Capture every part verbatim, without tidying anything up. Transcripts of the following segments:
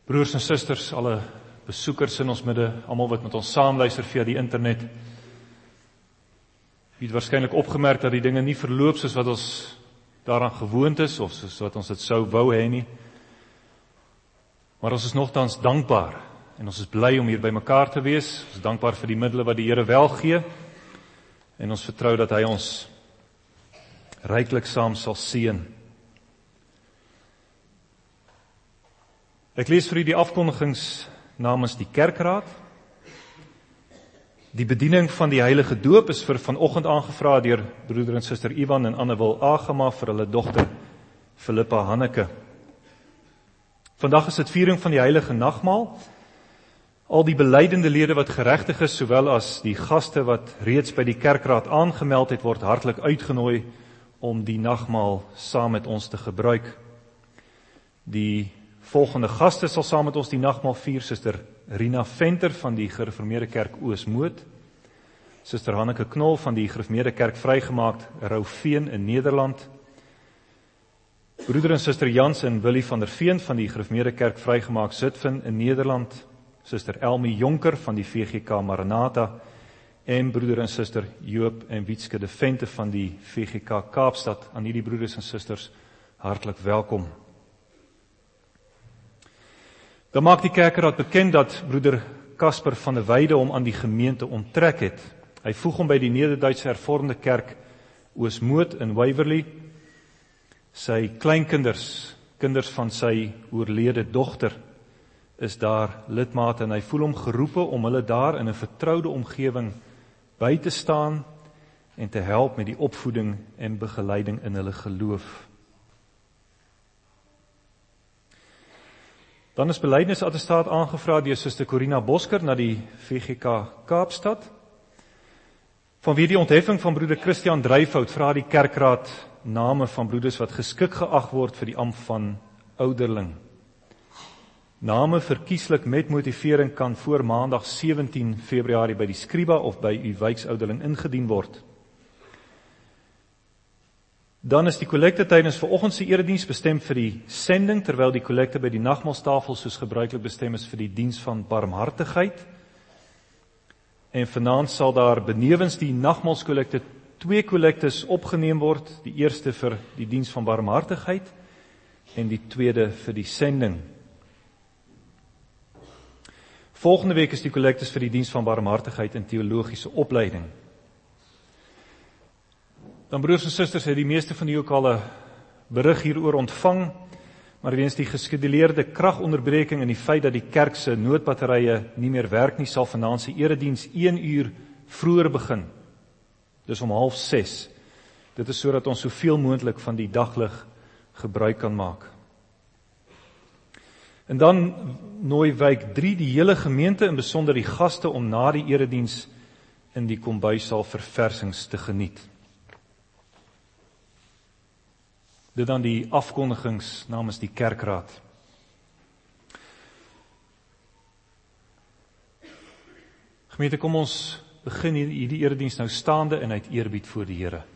Broers en susters, alle besoekers in ons midde, almal wat met ons saamluister via die internet. U het waarskynlik opgemerk dat die dinge nie verloop soos wat ons daaraan gewoond is, of soos wat ons dit sou wou hê nie. Maar ons is nogtans dankbaar, en ons is bly om hier by mekaar te wees. Ons is dankbaar vir die middele wat die Here wel gee, en ons vertrou dat hy ons ryklik saam sal seën. Ek lees vir u die afkondigings namens die kerkraad. Die bediening van die heilige doop is vir vanoggend aangevra deur broeder en suster Ivan en Annewil Agema vir hulle dogter Philippa Hanneke. Vandag is dit viering van die heilige nagmaal. Al die belydende lede wat geregtig is, sowel as die gaste wat reeds by die kerkraad aangemeld het, word hartlik uitgenooi om die nagmaal saam met ons te gebruik. Die volgende gaste sal saam met ons die nagmaal vier, Suster Rina Venter van die Gereformeerde Kerk Oosmoed, Suster Hanneke Knol van die Gereformeerde Kerk Vrygemaakt Rouveen in Nederland, broeder en suster Jans en Willie van der Veen van die Gereformeerde Kerk Vrygemaakt Zutphen in Nederland, Suster Elmie Jonker van die V G K Maranatha en broeder en suster Joop en Wietske de Vente van die V G K Kaapstad. Aan hierdie broeders en susters hartlik welkom. Dan maak die kerkraad bekend dat broeder Kasper van der Wyde hom aan die gemeente onttrek het. Hy voeg hom by die Nederduitse Hervormde Kerk Oosmoed in Waverley. Sy kleinkinders, kinders van sy oorlede dogter, is daar lidmate en hy voel hom geroepe om hulle daar in 'n vertroude omgewing by te staan en te help met die opvoeding en begeleiding in hulle geloof. Dan is belydenis-attestaat aangevra deur Suster Corina Bosker na die V G K Kaapstad. Vanweë die ontheffing van broeder Christian Dryfout vra die kerkraad name van broeders wat geskik geag word vir die ampt van ouderling. Name verkieslik met motivering kan voor maandag sewentien Februarie by die Skriba of by u wijksouderling ingedien word. Dan is die kollekte tydens vanoggend se erediens bestem vir die sending, terwyl die kollekte by die nagmaalstafel soos gebruiklik bestem is vir die diens van barmhartigheid. En vanaand sal daar benewens die nagmaalskollekte twee kollektes opgeneem word, die eerste vir die diens van barmhartigheid en die tweede vir die sending. Volgende week is die kollektes vir die diens van barmhartigheid en teologiese opleiding. Dan broers en susters, het die meeste van u ook al 'n berig hieroor ontvang, maar weens die geskeduleerde kragonderbreking en die feit dat die kerk se noodbatterye nie meer werk nie, sal vanaand se erediens een uur vroeër begin. Dis om half ses. Dit is sodat ons soveel moontlik van die daglig gebruik kan maak. En dan nooi wijk drie die hele gemeente, in besonder die gaste, om na die erediens in die kombuissaal verversings te geniet. Dit dan die afkondigings namens die kerkraad. Gemeente, kom ons begin hierdie erediens nou staande en uit eerbied voor die Here.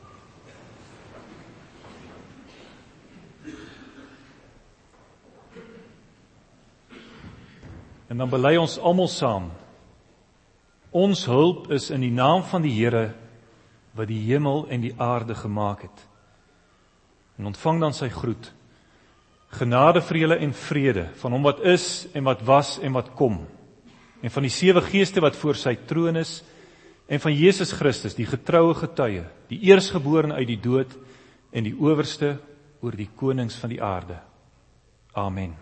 En dan bely ons almal saam. Ons hulp is in die naam van die Here wat die hemel en die aarde gemaak het. En ontvang dan sy groet. Genade vir julle en vrede van hom wat is en wat was en wat kom. En van die sewe geeste wat voor sy troon is en van Jesus Christus, die getroue getuie, die eersgeborene uit die dood en die owerste oor die konings van die aarde. Amen.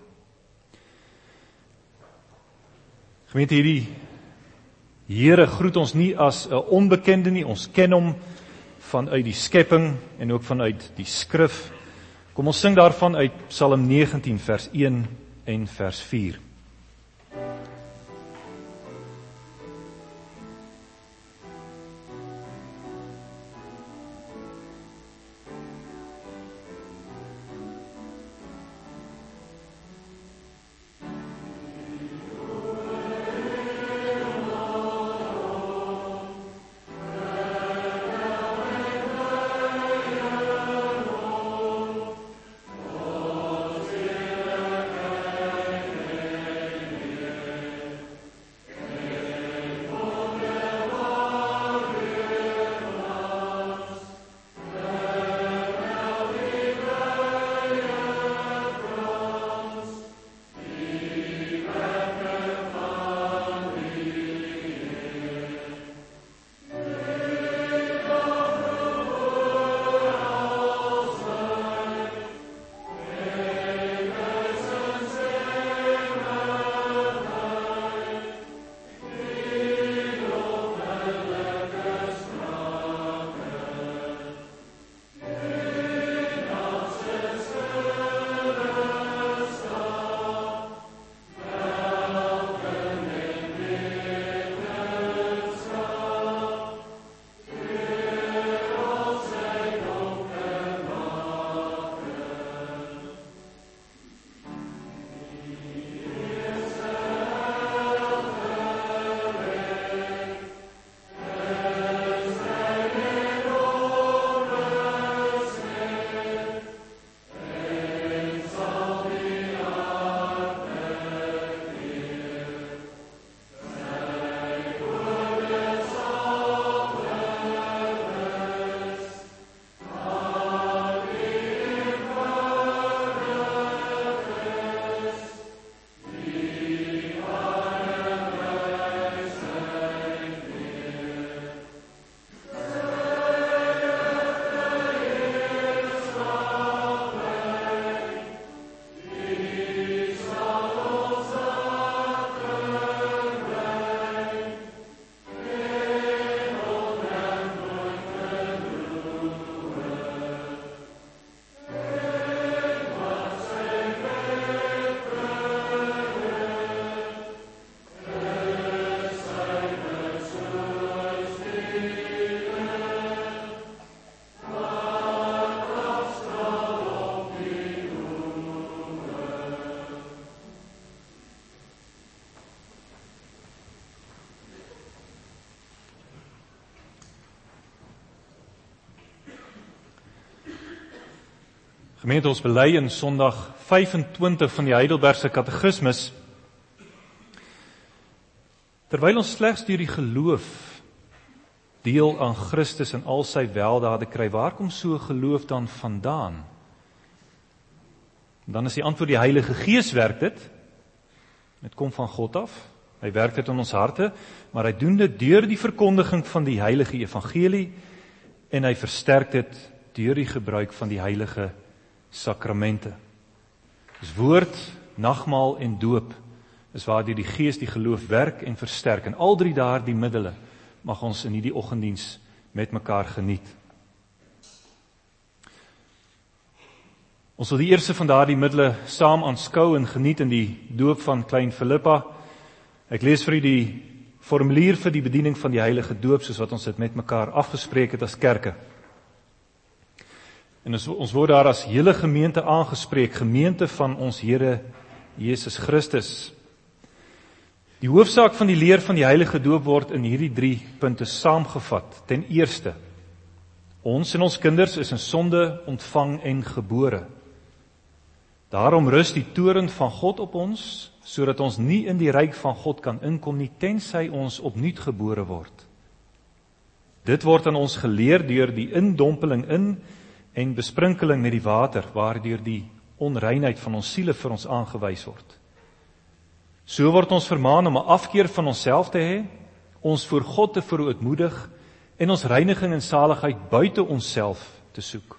Gemeente, hierdie Here groet ons nie as 'n onbekende nie, ons ken hom vanuit die skepping en ook vanuit die skrif. Kom ons sing daarvan uit Psalm negentien vers een en vers vier. Gemeente, ons bely in Sondag vyfentwintig van die Heidelbergse Katekismus, terwyl ons slegs deur die geloof deel aan Christus en al sy weldade kry, waar kom so geloof dan vandaan? Dan is die antwoord die Heilige Gees werk dit. Dit kom van God af. Hy werk dit in ons harte, maar hy doen dit deur die verkondiging van die heilige evangelie en hy versterk dit deur die gebruik van die heilige sakramente. Dus woord, nagmaal en doop is waardeur die Gees die geloof werk en versterk. En al drie daardie middele mag ons in hierdie oggenddiens met mekaar geniet. Ons sal die eerste van daardie middele saam aanskou en geniet in die doop van klein Philippa. Ek lees vir u die formulier vir die bediening van die heilige doop, soos wat ons dit met mekaar afgespreek het as kerke. En ons, ons word daar as hele gemeente aangespreek, gemeente van ons Here Jesus Christus. Die hoofsaak van die leer van die heilige doop word in hierdie drie punte saamgevat. Ten eerste, ons en ons kinders is in sonde ontvang en gebore. Daarom rus die toorn van God op ons, sodat ons nie in die ryk van God kan inkom nie, tensy ons opnuut gebore word. Dit word aan ons geleer deur die indompeling in en besprinkeling met die water, waardeur die onreinheid van ons siele vir ons aangewys word. So word ons vermaan om 'n afkeer van onsself te hê, ons voor God te verootmoedig en ons reiniging en saligheid buite onsself te soek.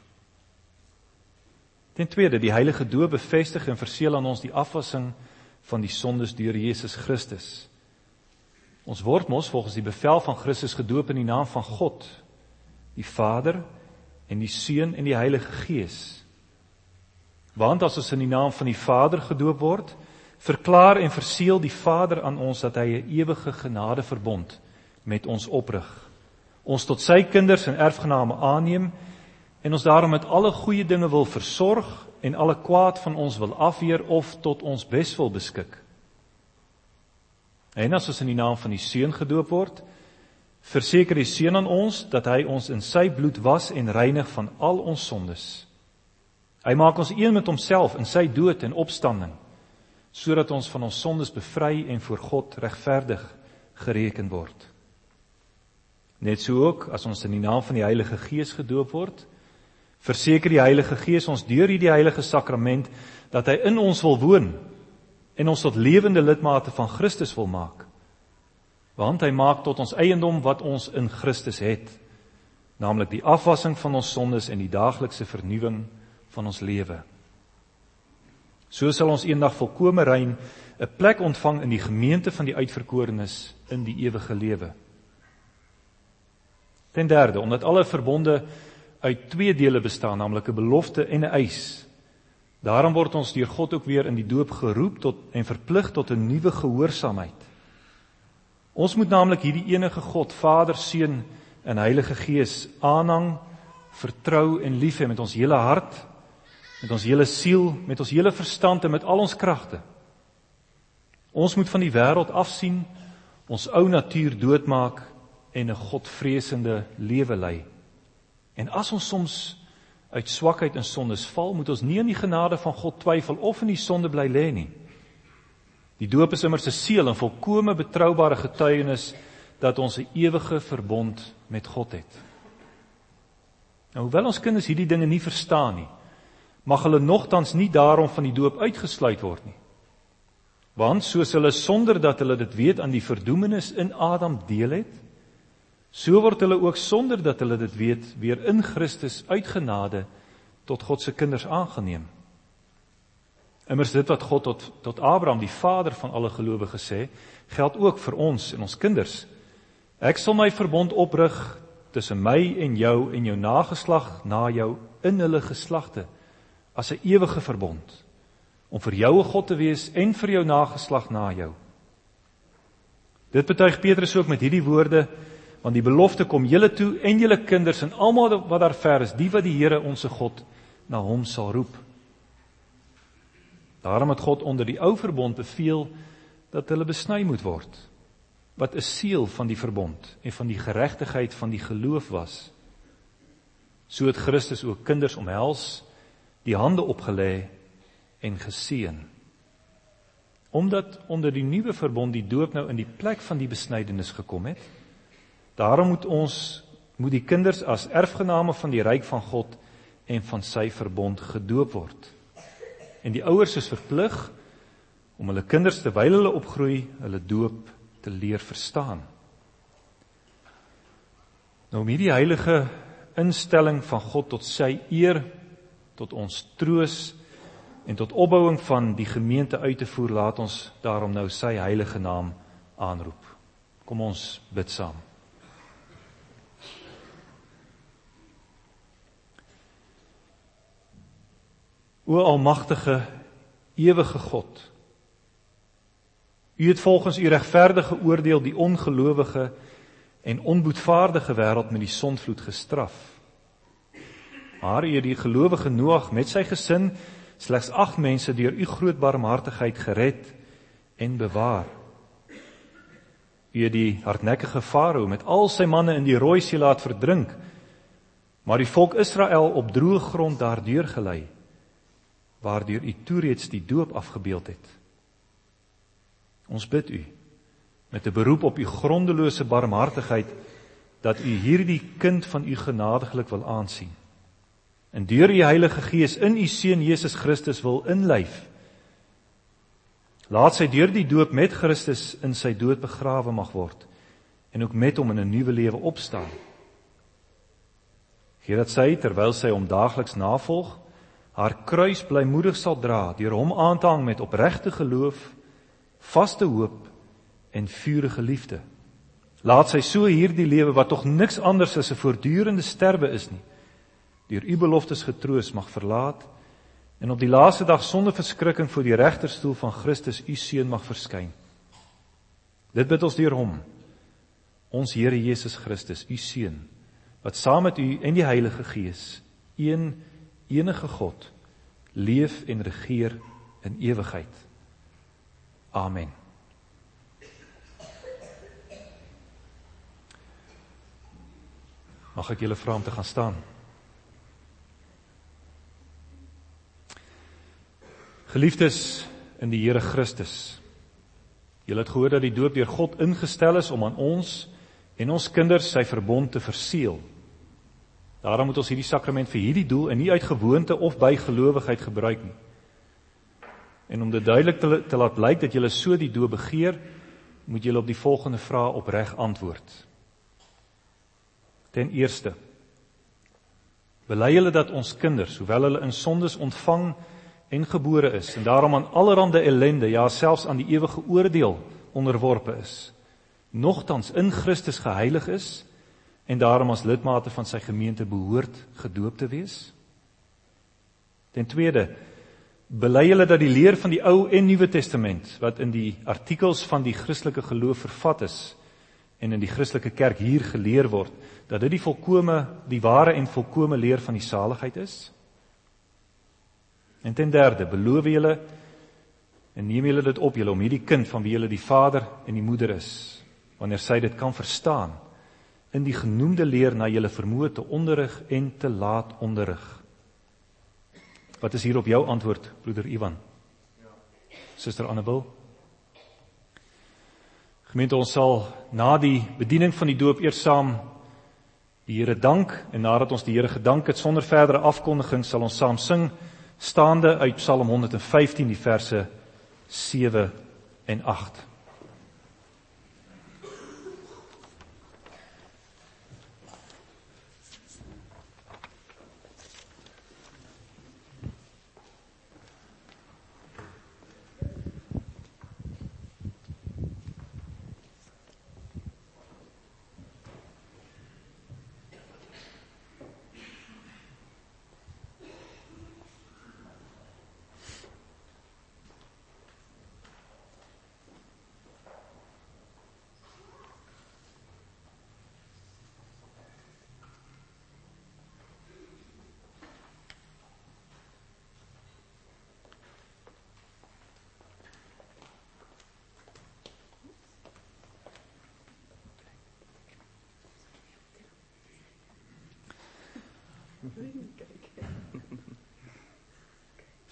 Ten tweede, die heilige doop bevestig en verseël aan ons die afwassing van die sondes deur Jesus Christus. Ons word mos volgens die bevel van Christus gedoop in die naam van God, die Vader en die Seun en die Heilige Gees. Want as ons in die naam van die Vader gedoop word, verklaar en verseël die Vader aan ons dat hy 'n ewige genadeverbond met ons oprig, ons tot sy kinders en erfgename aanneem en ons daarom met alle goeie dinge wil versorg en alle kwaad van ons wil afweer of tot ons beswil beskik. En as ons in die naam van die Seun gedoop word, verseker die Seun aan ons dat hy ons in sy bloed was en reinig van al ons sondes. Hy maak ons een met homself in sy dood en opstanding, sodat ons van ons sondes bevry en voor God regverdig gereken word. Net so ook, as ons in die naam van die Heilige Gees gedoop word, verseker die Heilige Gees ons deur hierdie heilige sakrament dat hy in ons wil woon en ons tot lewende lidmate van Christus wil maak. Want hy maak tot ons eiendom wat ons in Christus het, naamlik die afwassing van ons sondes en die daaglikse vernuwing van ons lewe. So sal ons eendag volkome rein 'n plek ontvang in die gemeente van die uitverkorenes in die ewige lewe. Ten derde, omdat alle verbonde uit twee dele bestaan, naamlik 'n belofte en 'n eis. Daarom word ons deur God ook weer in die doop geroep tot en verplig tot 'n nuwe gehoorsaamheid. Ons moet naamlik hierdie enige God, Vader, Seun en Heilige Gees aanhang, vertrou en lief hê met ons hele hart, met ons hele siel, met ons hele verstand en met al ons kragte. Ons moet van die wêreld afsien, ons ou natuur doodmaak en 'n godvreesende lewe lei. En as ons soms uit swakheid en sondes val, moet ons nie in die genade van God twyfel of in die sonde bly lê nie. Die doop is immers 'n seël en volkome betroubare getuienis dat ons 'n ewige verbond met God het. Nou, hoewel ons kinders hierdie dinge nie verstaan nie, mag hulle nogtans nie daarom van die doop uitgesluit word nie. Want soos hulle sonder dat hulle dit weet aan die verdoemenis in Adam deel het, so word hulle ook sonder dat hulle dit weet weer in Christus uit genade tot God se kinders aangeneem. Immers dit wat God tot, tot Abraham, die vader van alle gelowiges sê, geld ook vir ons en ons kinders. Ek sal my verbond oprig tussen my en jou en jou nageslag na jou in hulle geslagte, as 'n ewige verbond, om vir jou 'n God te wees en vir jou nageslag na jou. Dit betuig Petrus ook met hierdie woorde, want die belofte kom julle toe en julle kinders en almal wat daar ver is, die wat die Here onsse God na hom sal roep. Daarom het God onder die ou verbond beveel dat hulle besny moet word, wat 'n seël van die verbond en van die geregtigheid van die geloof was. So het Christus ook kinders omhels die hande opgelê en geseën. Omdat onder die nuwe verbond die doop nou in die plek van die besnydenis gekom het, daarom moet ons, moet die kinders as erfgename van die ryk van God en van sy verbond gedoop word. En die ouers is verplig om hulle kinders terwyl hulle opgroei, hulle doop te leer verstaan. Nou om hierdie heilige instelling van God tot sy eer, tot ons troos en tot opbouing van die gemeente uit te voer, laat ons daarom nou sy heilige naam aanroep. Kom ons bid saam. O almagtige, ewige God, U het volgens U regverdige oordeel die ongelowige en onboetvaardige wêreld met die sondvloed gestraf. Maar U het die gelowige Noag met sy gesin, slegs agt mense deur U groot barmhartigheid gered en bewaar. U het die hardnekkige Farao met al sy manne in die Rooi See laat verdrink, maar die volk Israel op droë grond daardeur gelei, waardeur U toereeds die doop afgebeeld het. Ons bid U, met 'n beroep op U grondelose barmhartigheid, dat U hierdie kind van U genadiglik wil aansien. En deur U Heilige Gees in U Seun Jesus Christus wil inlyf. Laat sy deur die doop met Christus in sy dood begrawe mag word, en ook met hom in 'n nuwe lewe opstaan. Gee dat sy, terwyl sy hom daagliks navolg, haar kruis blymoedig sal dra, deur hom aan te hang met opregte geloof, vaste hoop en vurige liefde. Laat sy so hierdie lewe, wat tog niks anders as 'n voortdurende sterwe is nie, deur U beloftes getroos mag verlaat, en op die laaste dag sonder verskrikking voor die regterstoel van Christus, U Seun, mag verskyn. Dit bid ons deur hom, ons Here Jesus Christus, U Seun, wat saam met U en die Heilige Gees, een enige God, leef en regeer in ewigheid. Amen. Mag ek julle vra om te gaan staan? Geliefdes in die Here Christus, julle het gehoor dat die doop deur God ingestel is om aan ons en ons kinders sy verbond te verseël. Daarom moet ons hierdie sakrament vir hierdie doel en nie uit gewoonte of by gelowigheid gebruik nie. En om dit duidelik te, te laat blyk dat julle so die doop begeer, moet julle op die volgende vrae opreg antwoord. Ten eerste, bely julle dat ons kinders, hoewel hulle in sondes ontvang en gebore is, en daarom aan allerhande ellende, ja selfs aan die ewige oordeel onderworpe is, nogtans in Christus geheilig is, en daarom as lidmate van sy gemeente behoort gedoop te wees? Ten tweede, bely julle dat die leer van die Ou en Nuwe Testament, wat in die artikels van die Christelike geloof vervat is, en in die Christelike kerk hier geleer word, dat dit die volkome, die ware en volkome leer van die saligheid is? En ten derde, beloof julle, en neem julle dit op julle, om hierdie kind van wie julle die vader en die moeder is, wanneer sy dit kan verstaan, in die genoemde leer na julle vermoë te onderrig en te laat onderrig. Wat is hier op jou antwoord, broeder Ivan? Ja. Suster Annabel? Gemeente, ons sal na die bediening van die doop eers saam die Here dank, en nadat ons die Here gedank het, sonder verdere afkondiging, sal ons saam sing, staande uit Psalm honderdvyftien, die verse sewe en agt.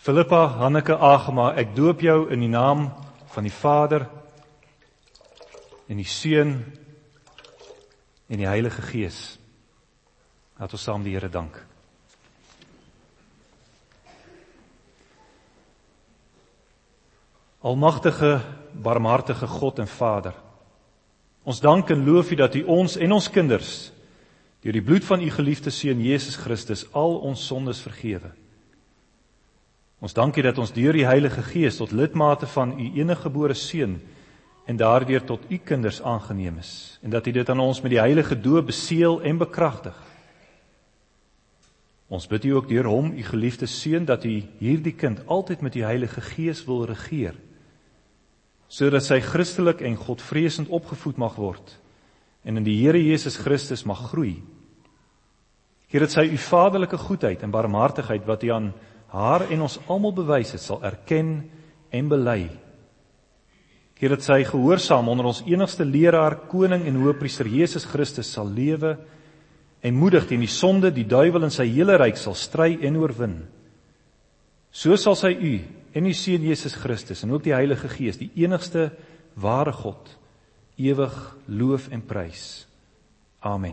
Philippa Hanneke Agema, ek doop jou in die naam van die Vader en die Seun en die Heilige Gees. Laat ons saam die Here dank. Almagtige, barmhartige God en Vader, ons dank en loof U dat U ons en ons kinders deur die bloed van U geliefde Seun Jesus Christus al ons sondes vergewe. Ons dank U dat ons deur die Heilige Gees tot lidmate van U eniggebore Seun en daardeur tot U kinders aangeneem is, en dat U dit aan ons met die heilige doop beseël en bekragtig. Ons bid U ook deur hom, U geliefde Seun, dat U hierdie kind altyd met U Heilige Gees wil regeer, sodat sy christelik en godvreesend opgevoed mag word, en in die Here Jesus Christus mag groei. Here, dat sy U vaderlike goedheid en barmhartigheid, wat U aan haar en ons almal bewys het, sal erken en bely. Here, dat sy gehoorsaam onder ons enigste leraar, koning en hoëpriester Jesus Christus sal lewe en moedig teen die sonde, die duiwel en sy hele ryk sal stry en oorwin. So sal sy U en U Seun Jesus Christus en ook die Heilige Gees, die enigste ware God, ewig loof en prys. Amen.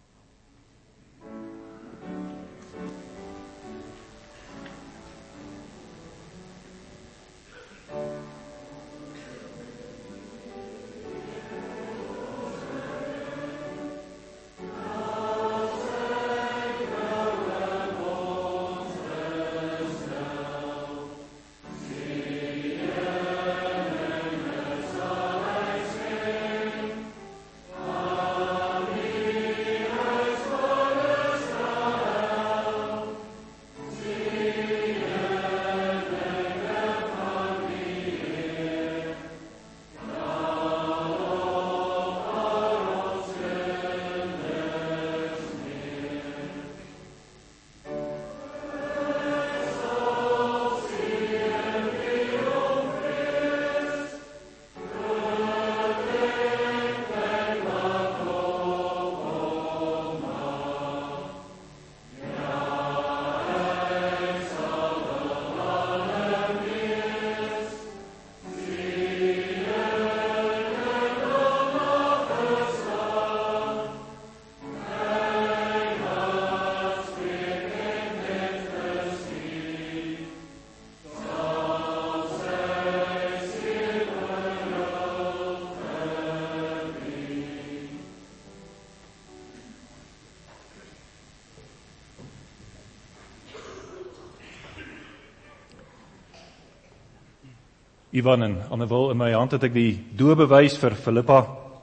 Ivan en Annewil, in my hand het ek die doopbewys vir Philippa,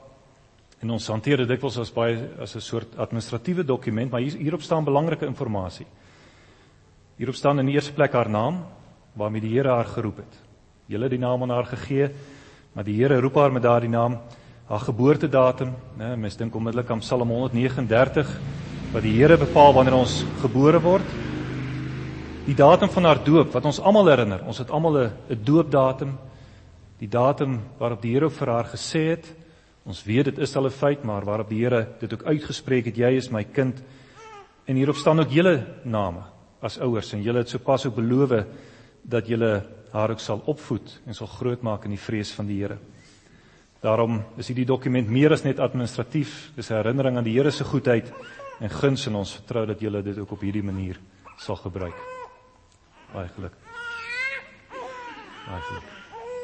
en ons hanteer dit dikwels as baie as 'n soort administratiewe dokument, maar hier, hierop staan belangrike inligting. Hierop staan in die eerste plek haar naam, waarmee die Here haar geroep het. Julle het die naam aan haar gegee, maar die Here roep haar met daardie naam, haar geboortedatum, né, mens dink onmiddellik aan Psalm honderd vyf nege, wat die Here bepaal wanneer ons gebore word. Die datum van haar doop, wat ons almal herinner, ons het almal 'n 'n doopdatum, die datum waarop die Here vir haar gesê het, ons weet dit is al 'n feit, maar waarop die Here dit ook uitgespreek het, jy is my kind, en hierop staan ook julle name as ouers, en julle het sopas ook beloof dat julle haar ook sal opvoed en sal grootmaak in die vrees van die Here. Daarom is hierdie dokument meer as net administratief, dis 'n herinnering aan die Here se goedheid en guns, en ons vertrou dat julle dit ook op hierdie manier sal gebruik. Baie geluk. Baie geluk.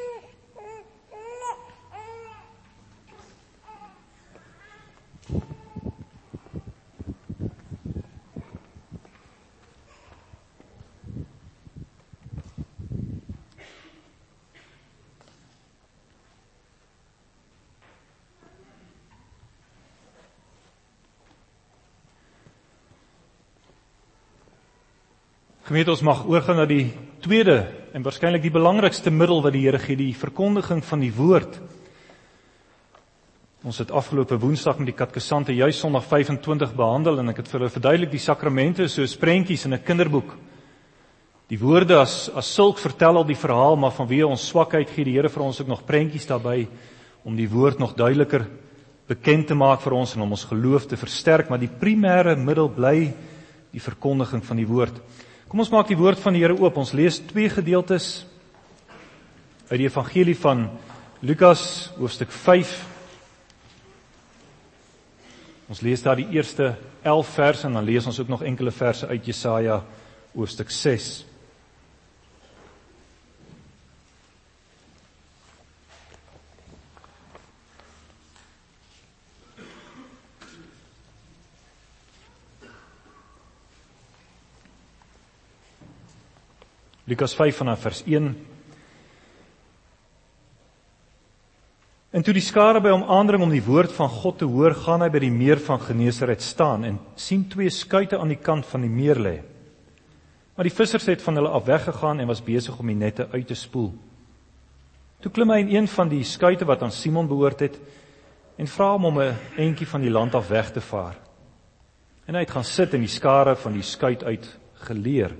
Gemeente, ons mag oorgaan na die tweede en waarskynlik die belangrikste middel wat die Here gee, die verkondiging van die woord. Ons het afgelope Woensdag met die katkesante juis Sondag vyf en twintig behandel, en ek het vir hulle verduidelik die sakramente soos prentjies in 'n kinderboek. Die woorde as as sulk vertel al die verhaal, maar vanweë ons swakheid gee die Here vir ons ook nog prentjies daarbey om die woord nog duideliker bekend te maak vir ons en om ons geloof te versterk, maar die primêre middel bly die verkondiging van die woord. Kom ons maak die woord van die Here oop. Ons lees twee gedeeltes uit die evangelie van Lukas, hoofstuk vyf. Ons lees daar die eerste elf verse en dan lees ons ook nog enkele verse uit Jesaja, hoofstuk ses. Lukas vyf vanaf vers een. En toe die skare by hom aandring om die woord van God te hoor, gaan hy by die meer van Genesaret staan en sien twee skuite aan die kant van die meer lê. Maar die vissers het van hulle af weggegaan en was besig om die nette uit te spoel. Toe klim hy in een van die skuite wat aan Simon behoort het en vra hom om 'n entjie van die land af weg te vaar. En hy het gaan sit en die skare van die skuit uit geleer.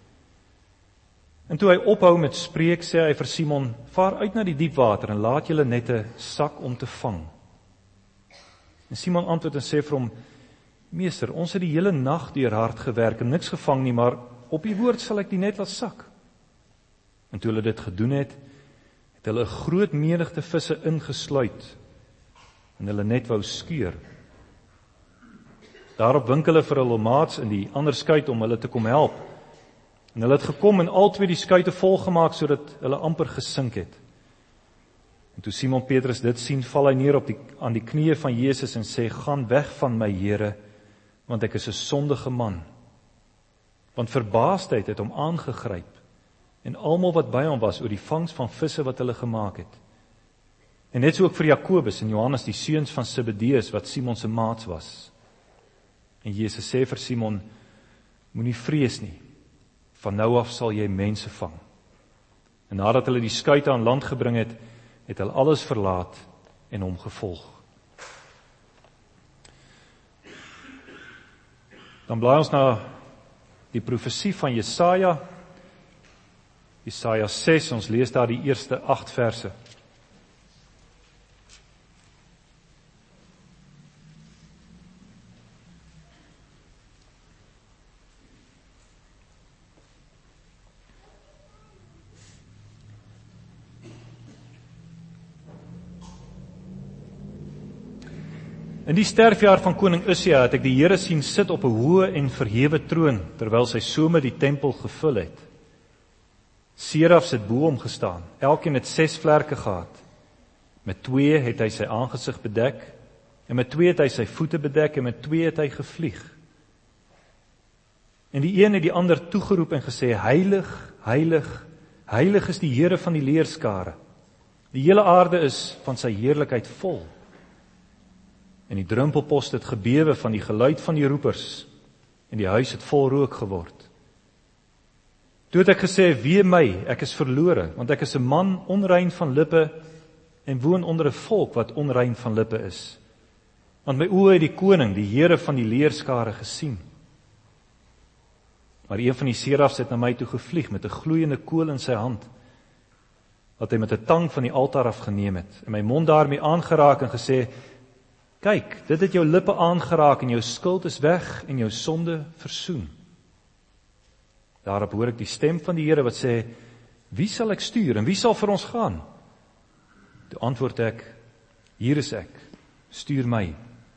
En toe hy ophou met spreek, sê hy vir Simon, vaar uit na die diep water en laat julle nette sak om te vang. En Simon antwoord en sê vir hom, meester, ons het die hele nag deur hard gewerk en niks gevang nie, maar op u woord sal ek die net laat sak. En toe hulle dit gedoen het, het hulle 'n groot menigte visse ingesluit en hulle net wou skeur. Daarop wink hulle vir hulle maats in die ander skuit om hulle te kom help. En hulle het gekom en al twee die skuite volgemaak sodat hulle amper gesink het. En toe Simon Petrus dit sien, val hy neer op die, aan die knieë van Jesus en sê, gaan weg van my, Here, want ek is 'n sondige man. Want verbaasdheid het hom aangegryp en almal wat by hom was oor die vangs van visse wat hulle gemaak het. En net so ook vir Jakobus en Johannes, die seuns van Zebedeus, wat Simon se maats was. En Jesus sê vir Simon, moenie vrees nie. Van nou af sal jy mense vang. En nadat hulle die skuite aan land gebring het, het hulle alles verlaat en hom gevolg. Dan blaai ons na die profesie van Jesaja, Jesaja ses, ons lees daar die eerste agt verse. In die sterfjaar van koning Ussia het ek die Here sien sit op 'n hoë en verhewe troon, terwyl sy some die tempel gevul het. Serafs het bo hom gestaan, elkeen het ses vlerke gehad. Met twee het hy sy aangesig bedek, en met twee het hy sy voete bedek, en met twee het hy gevlieg. En die een het die ander toegeroep en gesê, heilig, heilig, heilig is die Here van die leerskare. Die hele aarde is van sy heerlikheid vol. En die drumpelpost het gebewe van die geluid van die roepers, en die huis het vol rook geword. Toe het ek gesê, wee my, ek is verlore, want ek is 'n man onrein van lippe, en woon onder 'n volk wat onrein van lippe is. Want my oë het die koning, die Here van die leerskare gesien. Maar een van die serafs het na my toe gevlieg, met 'n gloeiende kool in sy hand, wat hy met 'n tang van die altaar afgeneem het, en my mond daarmee aangeraak en gesê, kyk, dit het jou lippe aangeraak en jou skuld is weg en jou sonde versoen. Daarop hoor ek die stem van die Here wat sê, wie sal ek stuur en wie sal vir ons gaan? Toe antwoord ek, hier is ek, stuur my.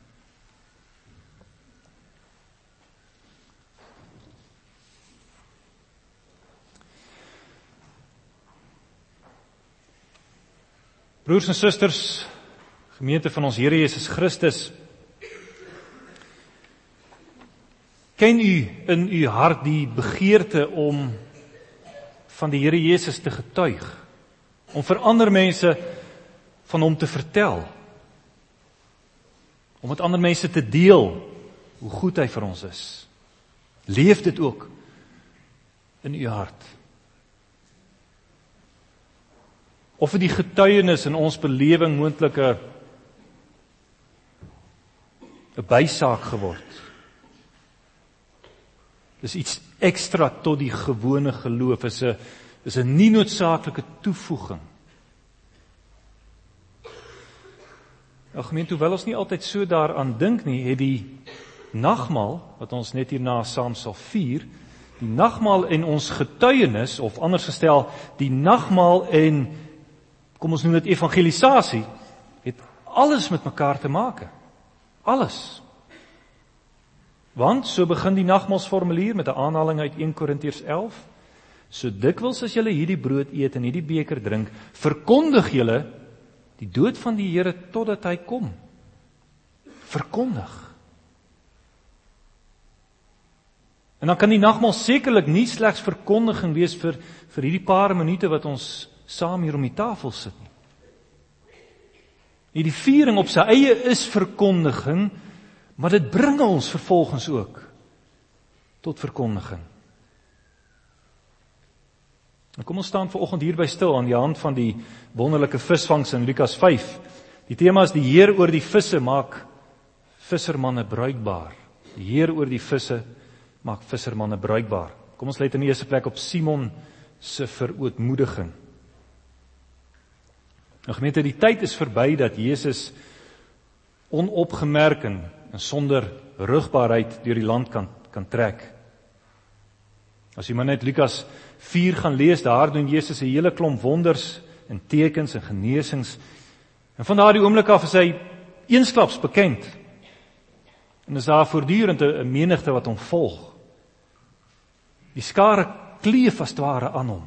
Broers en susters, gemeente van ons Here Jesus Christus, ken u in u hart die begeerte om van die Here Jesus te getuig, om vir ander mense van hom te vertel, om met ander mense te deel hoe goed hy vir ons is? Leef dit ook in u hart? Of het die getuienis in ons belewing moontlik 'n 'n bysaak geword? Dis iets ekstra tot die gewone geloof, is 'n is 'n nie noodsaaklike toevoeging. Nou gemeente, hoewel ons nie altyd so daaraan dink nie, het die nagmaal wat ons net hierna saam sal vier, Die nagmaal en ons getuienis, of anders gestel, die nagmaal en, kom ons noem dit evangelisasie, het alles met mekaar te maak. Alles. Want, so begin die nagmaalsformulier met 'n aanhaling uit een Korintiërs elf, so dikwels as julle hierdie brood eet en hierdie beker drink, verkondig julle die dood van die Here totdat hy kom. Verkondig. En dan kan die nagmaal sekerlik nie slegs verkondiging wees vir, vir hierdie paar minute wat ons saam hier om die tafel sit nie. Hierdie viering op sy eie is verkondiging, maar dit bring ons vervolgens ook tot verkondiging. En kom ons staan vanoggend hier by stil aan die hand van die wonderlike visvangs in Lukas vyf. Die tema is die Heer oor die visse maak vissermanne bruikbaar. Die Heer oor die visse maak vissermanne bruikbaar. Kom ons let in die eerste plek op Simon se verootmoediging. Nou gemeente, die tyd is verby dat Jesus onopgemerk en sonder rugbaarheid deur die land kan, kan trek. As jy maar net Lukas vier gaan lees, daar doen Jesus 'n hele klomp wonders en tekens en genesings. En van daardie oomblik af is hy eensklaps bekend. En is daar voortdurend 'n menigte wat hom volg. Die skare kleef as ware aan hom.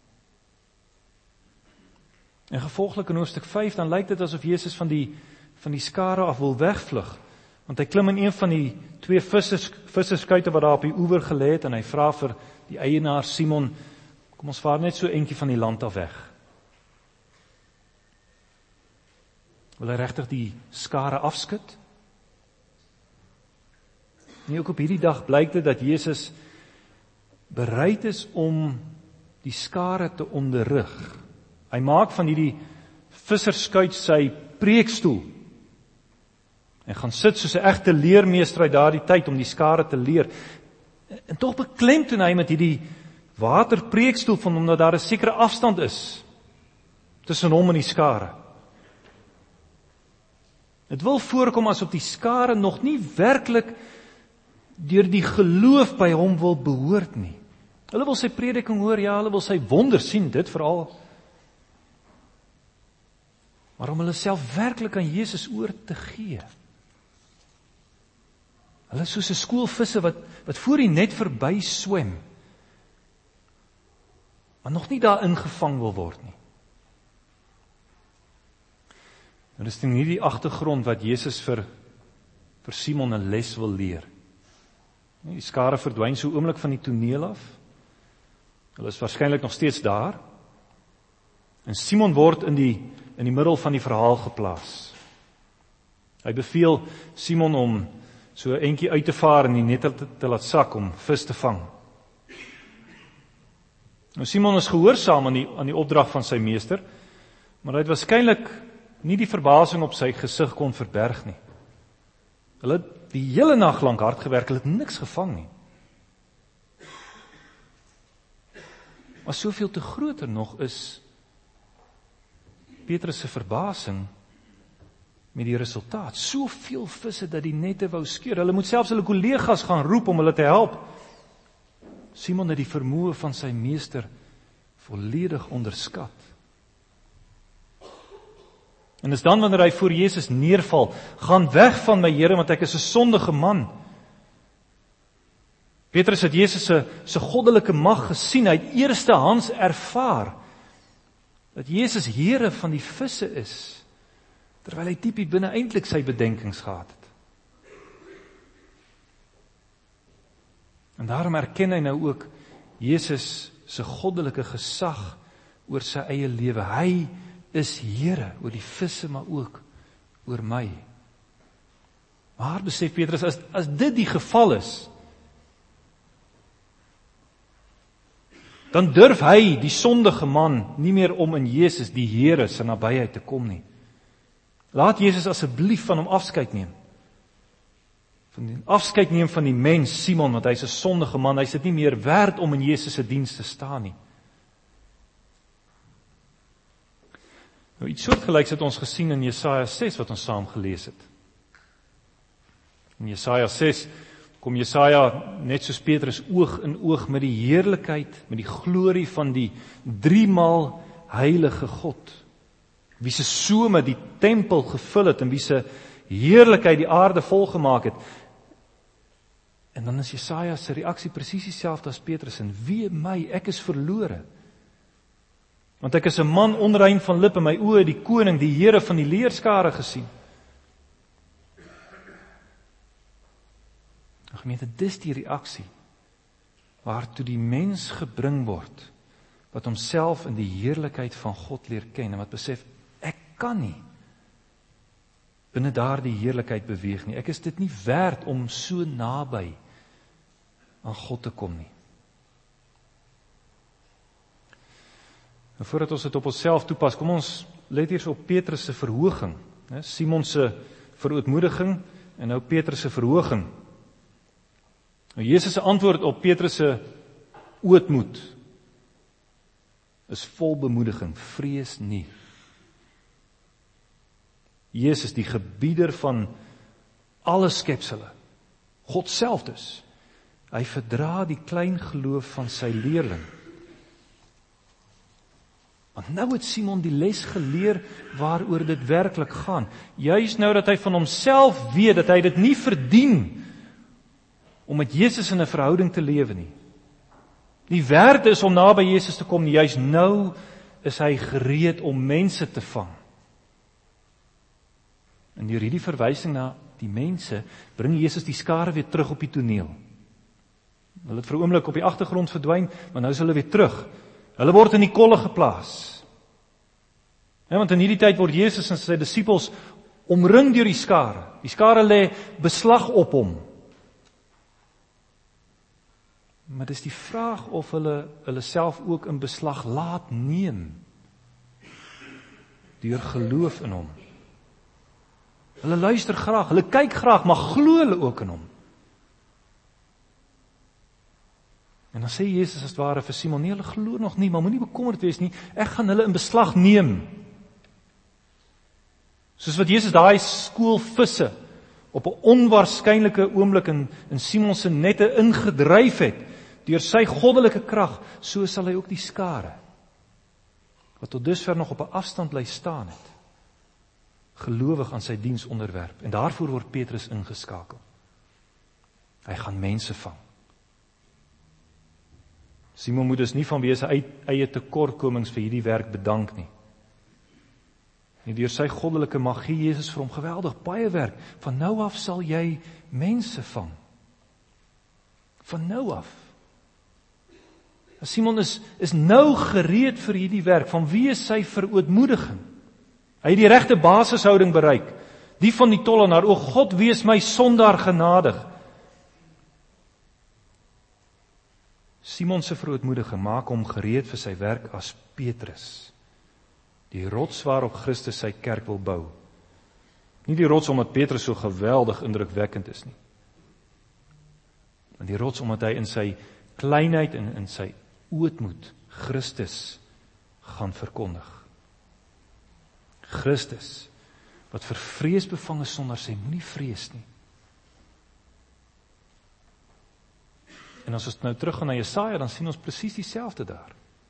En gevolglik in hoofstuk vyf, dan lyk dit asof Jesus van die, van die skare af wil wegvlug. Want hy klim in een van die twee vissers, visserskuite wat daar op die oewer gelê het, en hy vra vir die eienaar Simon, kom ons vaar net so eentjie van die land af weg. Wil hy regtig die skare afskud? Nee, ook op hierdie dag blyk dit dat Jesus bereid is om die skare te onderrig. Hy maak van hierdie visserskuit sy preekstoel en gaan sit soos 'n egte leermeester uit daardie tyd om die skare te leer. En tog beklemtoon hy met hierdie waterpreekstoel van hom dat daar 'n sekere afstand is tussen hom en die skare. Dit wil voorkom asof die skare nog nie werklik deur die geloof by hom wil behoort nie. Hulle wil sy prediking hoor, ja, hulle wil sy wonder sien, dit veral. Maar om hulle self werklik aan Jesus oor te gee. Hulle is soos 'n skool visse wat, wat voor die net verby swem, maar nog nie daar ingevang wil word nie. En dis nie die agtergrond wat Jesus vir, vir Simon 'n les wil leer. Die skare verdwyn so oomblik van die toneel af. Hulle is waarskynlik nog steeds daar. En Simon word in die, in die middel van die verhaal geplaas. Hy beveel Simon om so 'n entjie uit te vaar en die net te, te laat sak om vis te vang. Nou Simon is gehoorsaam aan die, aan die opdrag van sy meester, maar hy het waarskynlik nie die verbasing op sy gesig kon verberg nie. Hulle het die hele nag lank hard gewerk, hulle het niks gevang nie. Maar soveel te groter nog is Petrus se verbasing met die resultaat. Soveel visse dat die nette wou skeur. Hulle moet selfs hulle kollegas gaan roep om hulle te help. Simon het die vermoë van sy meester volledig onderskat. En is dan wanneer hy voor Jesus neerval, gaan weg van my Here, want ek is 'n sondige man. Petrus het Jesus se, se goddelike mag gesien, hy het eerstehands ervaar dat Jesus Here van die visse is, terwyl hy diep binne eintlik sy bedenkings gehad het. En daarom erken hy nou ook Jesus se goddelike gesag oor sy eie lewe. Hy is Here oor die visse, maar ook oor my. Maar besef Petrus, as, as dit die geval is, dan durf hy, die sondige man, nie meer om in Jesus, die Here, se nabyheid te kom nie. Laat Jesus asseblief van hom afskeid neem. Van die afskeid neem van die mens Simon, want hy's 'n sondige man, hy's dit nie meer werd om in Jesus se diens te staan nie. Nou iets soortgelyks het ons gesien in Jesaja ses wat ons saam gelees het. In Jesaja ses kom Jesaja net soos Petrus oog in oog met die heerlikheid, met die glorie van die driemaal heilige God, wie se some die tempel gevul het en wie se heerlikheid die aarde volgemaak het. En dan is Jesaja se reaksie presies dieselfde as Petrus, en wee my, ek is verlore. Want ek is 'n man onrein van lippe, my oë die koning, die Here van die leerskare gesien. Gemeente, dis die reaksie waartoe die mens gebring word, wat homself in die heerlikheid van God leer ken, en wat besef, ek kan nie binne daardie heerlikheid beweeg nie. Ek is dit nie werd om so naby aan God te kom nie. En voordat ons dit op onsself toepas, kom ons let eers op Petrus se verhoging, Simon se verootmoediging en nou Petrus se verhoging. Nou Jesus se antwoord op Petrus se ootmoed is vol bemoediging, vrees nie. Jesus, die gebieder van alle skepsele, God self dus, hy verdra die klein geloof van sy leerling. Want nou het Simon die les geleer waaroor dit werklik gaan. Juist nou dat hy van homself weet dat hy dit nie verdien om met Jesus in 'n verhouding te lewe nie. Die werd is om naby Jesus te kom nie, juist nou is hy gereed om mense te vang. En deur hierdie verwysing na die mense, bring Jesus die skare weer terug op die toneel. Hulle het vir 'n oomblik op die agtergrond verdwyn, maar nou is hulle weer terug. Hulle word in die kolle geplaas. Ja, want in hierdie tyd word Jesus en sy disippels omring deur die skare. Die skare lê beslag op hom. Maar dis die vraag of hulle hulle self ook in beslag laat neem deur geloof in hom. Hulle luister graag, hulle kyk graag, maar glo hulle ook in hom. En dan sê Jesus as het ware vir Simon, nee, hulle glo nog nie, maar moenie bekommerd wees nie, ek gaan hulle in beslag neem. Soos wat Jesus daai skool visse op 'n onwaarskynlike oomblik in, in Simon se nette ingedryf het, deur sy goddelike krag, so sal hy ook die skare, wat tot dusver nog op 'n afstand bly staan het, gelowig aan sy diens onderwerp. En daarvoor word Petrus ingeskakel. Hy gaan mense vang. Simon moet dus nie vanweë sy eie tekortkomings vir hierdie werk bedank nie. En deur sy goddelike mag gee Jesus vir hom geweldig baie werk. Van nou af sal jy mense vang. Van nou af. Simon is, is nou gereed vir hierdie werk. Van wie is sy verootmoediging? Hy het die regte basishouding bereik. Die van die tollenaar, o God, wees my sondaar genadig. Simon se verootmoediging maak hom gereed vir sy werk as Petrus, die rots waarop Christus sy kerk wil bou. Nie die rots omdat Petrus so geweldig indrukwekkend is nie, maar die rots omdat hy in sy kleinheid en in sy ootmoed Christus gaan verkondig. Christus, wat vir vreesbevange sondaars sê, moenie vrees nie. En as ons nou teruggaan na Jesaja, dan sien ons presies dieselfde daar.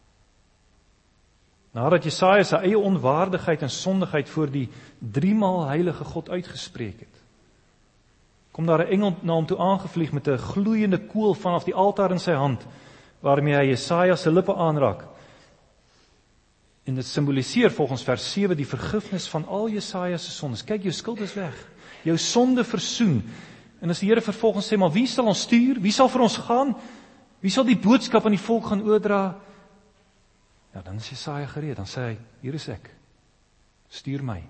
Nadat Jesaja sy eie onwaardigheid en sondigheid voor die driemaal heilige God uitgespreek het, kom daar 'n engel na hom toe aangevlieg met 'n gloeiende kool vanaf die altaar in sy hand, waarmee hy Jesaja se lippe aanraak. En dit simboliseer volgens vers sewe die vergifnis van al Jesaja se sondes. Kyk, jou skuld is weg. Jou sonde versoen. En as die Here vervolgens sê, maar wie sal ons stuur? Wie sal vir ons gaan? Wie sal die boodskap aan die volk gaan oordra? Ja, dan is Jesaja gereed. Dan sê hy, hier is ek. Stuur my.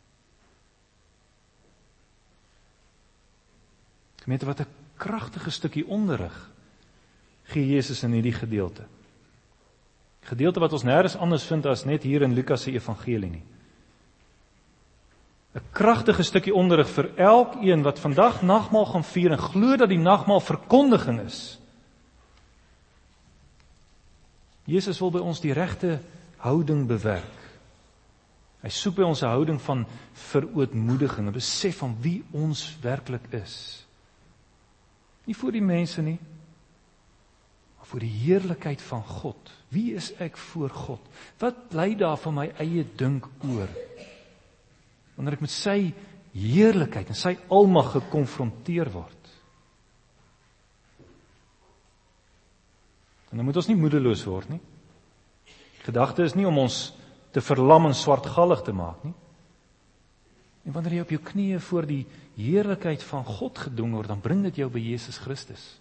Gemeente, wat 'n kragtige stukkie onderrig gee Jesus in hierdie gedeelte. Gedeelte wat ons nêrens anders vind as net hier in Lukas se evangelie nie. 'n Kragtige stukkie onderrig vir elkeen wat vandag nagmaal gaan vier en glo dat die nagmaal verkondiging is. Jesus wil by ons die regte houding bewerk. Hy soek by ons 'n houding van verootmoediging, 'n besef van wie ons werklik is. Nie voor die mense nie, maar voor die heerlikheid van God. Wie is ek voor God? Wat bly daar van my eie dink oor? Wanneer ek met sy heerlikheid en sy almag gekonfronteer word. En dan moet ons nie moedeloos word nie. Die gedagte is nie om ons te verlam en swartgallig te maak nie. En wanneer jy op jou knieë voor die heerlikheid van God gedwing word, dan bring dit jou by Jesus Christus.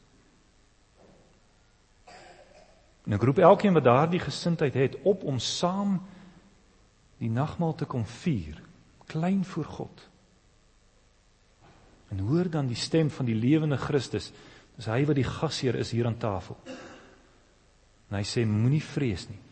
En ek roep elkeen wat daardie gesindheid het op om saam die nagmaal te kom vier, klein voor God. En hoor dan die stem van die lewende Christus, dis hy wat die gasheer is hier aan tafel. En hy sê, moenie vrees nie.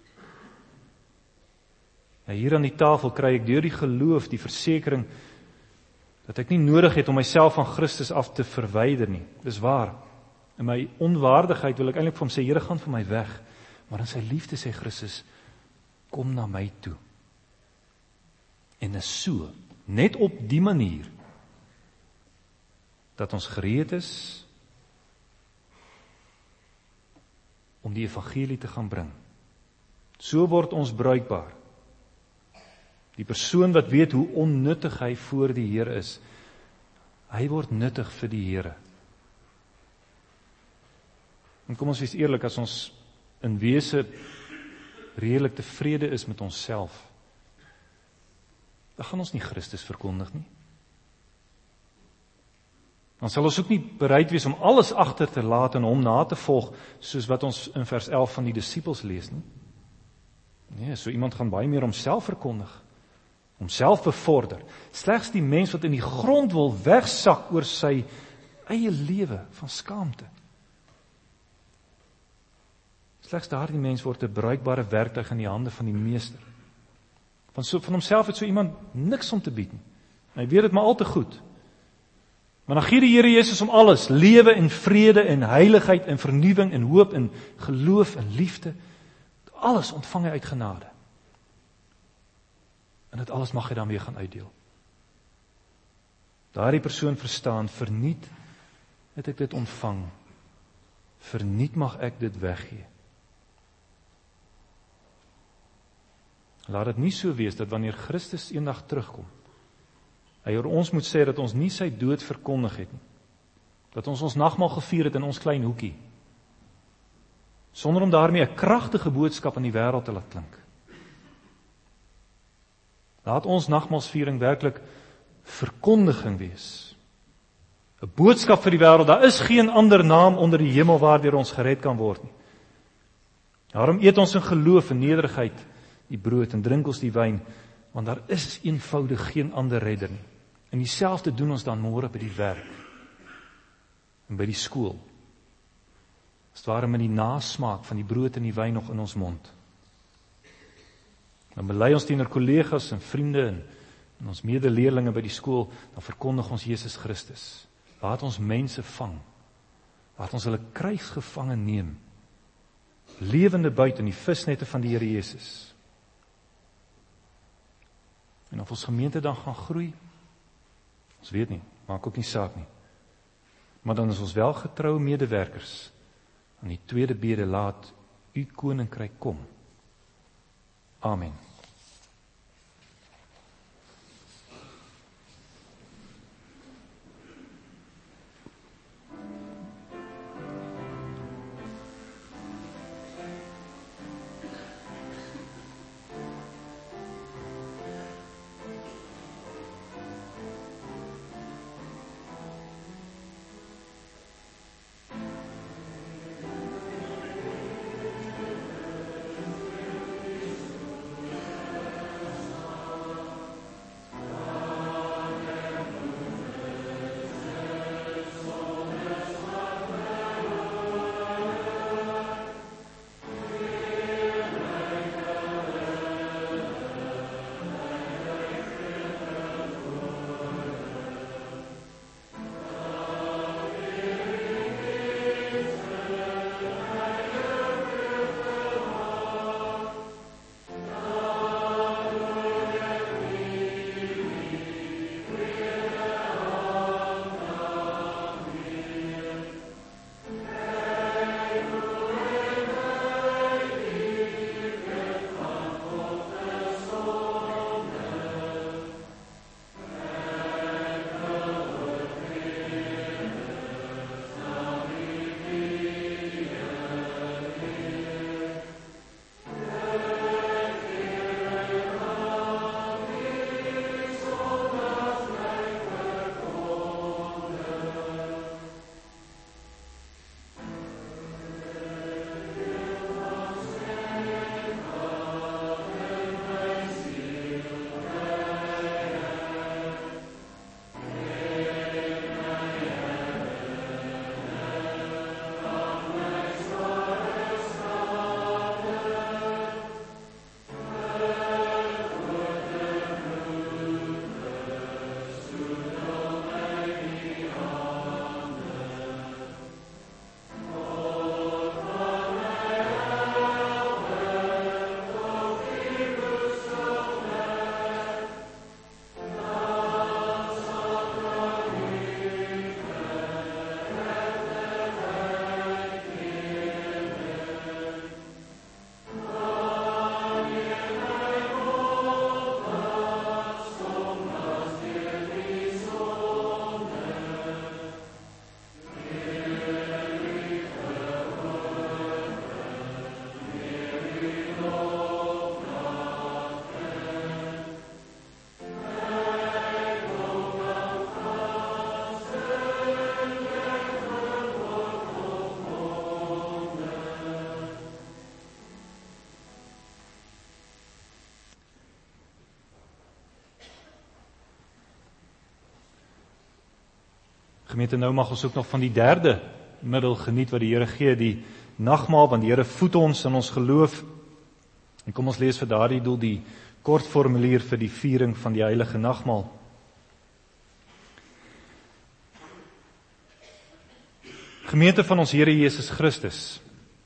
Ja, hier aan die tafel kry ek deur die geloof die versekering dat ek nie nodig het om myself van Christus af te verwyder nie. Dis waar. In my onwaardigheid wil ek eintlik vir hom sê, Here, gaan van my weg. Maar in sy liefde sê Christus, kom na my toe. En is so, net op die manier, dat ons gereed is om die evangelie te gaan bring. So word ons bruikbaar. Die persoon wat weet hoe onnuttig hy voor die Here is, hy word nuttig vir die Here. En kom ons wees eerlik, as ons in wese redelik tevrede is met onsself, dan gaan ons nie Christus verkondig nie. Dan sal ons ook nie bereid wees om alles agter te laat en hom na te volg, soos wat ons in vers elf van die disippels lees nie. Nee, so iemand gaan baie meer homself verkondig, homself bevorder. Slegs die mens wat in die grond wil wegsak oor sy eie lewe van skaamte. Slegs daardie mens word 'n bruikbare werktuig in die hande van die meester. Van, so, van homself het so iemand niks om te bied nie. Hy weet dit maar al te goed. Maar dan gee die Here Jesus om alles, lewe en vrede en heiligheid en vernuwing en hoop en geloof en liefde. Alles ontvang hy uit genade. En dit alles mag hy dan weer gaan uitdeel. Daardie persoon verstaan, verniet het ek dit ontvang. Verniet mag ek dit weggee. Laat dit nie so wees dat wanneer Christus eendag terugkom, hy oor ons moet sê dat ons nie sy dood verkondig het nie. Dat ons ons nagmaal gevier het in ons klein hoekie. Sonder om daarmee 'n kragtige boodskap aan die wêreld te laat klink. Laat ons nagmaalsviering werklik verkondiging wees. 'n Boodskap vir die wêreld, daar is geen ander naam onder die hemel waardeur ons gered kan word nie. Daarom eet ons in geloof en nederigheid die brood en drink ons die wyn, want daar is eenvoudig geen ander redder nie. En dieselfde doen ons dan môre by die werk en by die skool. As het ware met die nasmaak van die brood en die wyn nog in ons mond. Dan bely ons teenoor kollegas en vriende en, en ons medeleerlinge by die skool, dan verkondig ons Jesus Christus. Laat ons mense vang. Laat ons hulle krygsgevange neem. Lewende buite in die visnette van die Here Jesus. En of ons gemeente dan gaan groei, ons weet nie, maak ook nie saak nie. Maar dan is ons wel getroue medewerkers aan die tweede bede, laat u koninkryk kom. Amen. Gemeente, nou mag ons ook nog van die derde middel geniet wat die Here gee, die nagmaal, want die Here voed ons in ons geloof. En kom ons lees vir daardie doel die kort formulier vir die viering van die heilige nagmaal. Gemeente van ons Here Jesus Christus.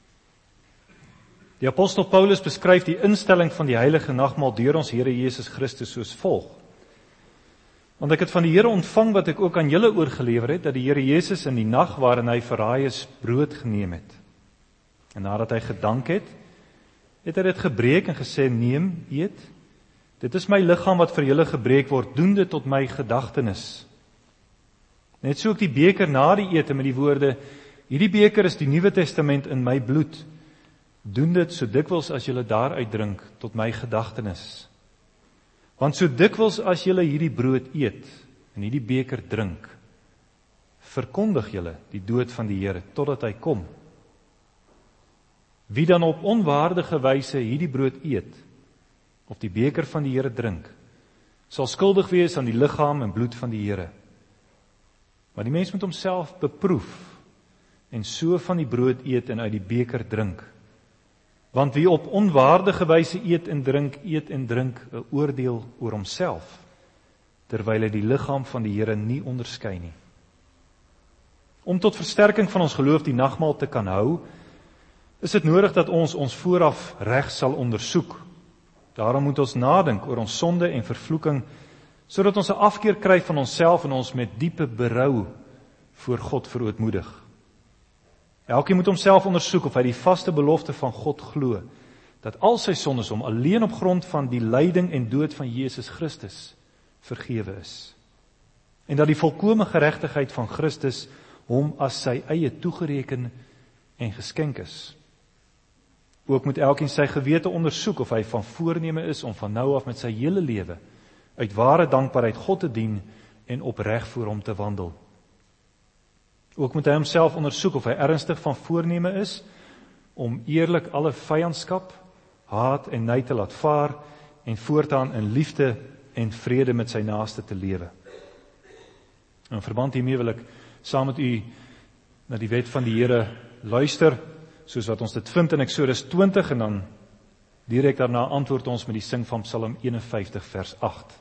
Die apostel Paulus beskryf die instelling van die heilige nagmaal deur ons Here Jesus Christus soos volg. Want ek het van die Here ontvang wat ek ook aan julle oorgelewer het, dat die Here Jesus in die nag waarin hy verraai is, brood geneem het. En nadat hy gedank het, het hy dit gebreek en gesê, neem, eet. Dit is my liggaam wat vir julle gebreek word, doen dit tot my gedagtenis. Net so ook die beker na die ete met die woorde, hierdie beker is die Nuwe Testament in my bloed. Doen dit so dikwels as julle daaruit drink tot my gedagtenis. Want so dikwels as julle hierdie brood eet en hierdie beker drink, verkondig julle die dood van die Here totdat hy kom. Wie dan op onwaardige wyse hierdie brood eet of die beker van die Here drink, sal skuldig wees aan die liggaam en bloed van die Here. Maar die mens moet homself beproef en so van die brood eet en uit die beker drink. Want wie op onwaardige wyse eet en drink, eet en drink 'n oordeel oor homself, terwyl hy die liggaam van die Here nie onderskei nie. Om tot versterking van ons geloof die nagmaal te kan hou, is dit nodig dat ons ons vooraf reg sal ondersoek. Daarom moet ons nadink oor ons sonde en vervloeking, sodat ons 'n afkeer kry van onsself en ons met diepe berou voor God verootmoedig. Elkeen moet homself ondersoek of hy die vaste belofte van God glo, dat al sy sondes hom alleen op grond van die lyding en dood van Jesus Christus vergewe is. En dat die volkome geregtigheid van Christus hom as sy eie toegereken en geskenk is. Ook moet elkeen sy gewete ondersoek of hy van voorneme is om van nou af met sy hele lewe uit ware dankbaarheid God te dien en opreg voor hom te wandel. Ook moet hy homself ondersoek of hy ernstig van voorneme is om eerlik alle vyandskap, haat en nait te laat vaar en voortaan in liefde en vrede met sy naaste te lewe. In verband hiermee wil ek saam met u na die wet van die Here luister, soos wat ons dit vind in Eksodus twintig, en dan direk daarna antwoord ons met die sing van Psalm eenenvyftig vers agt.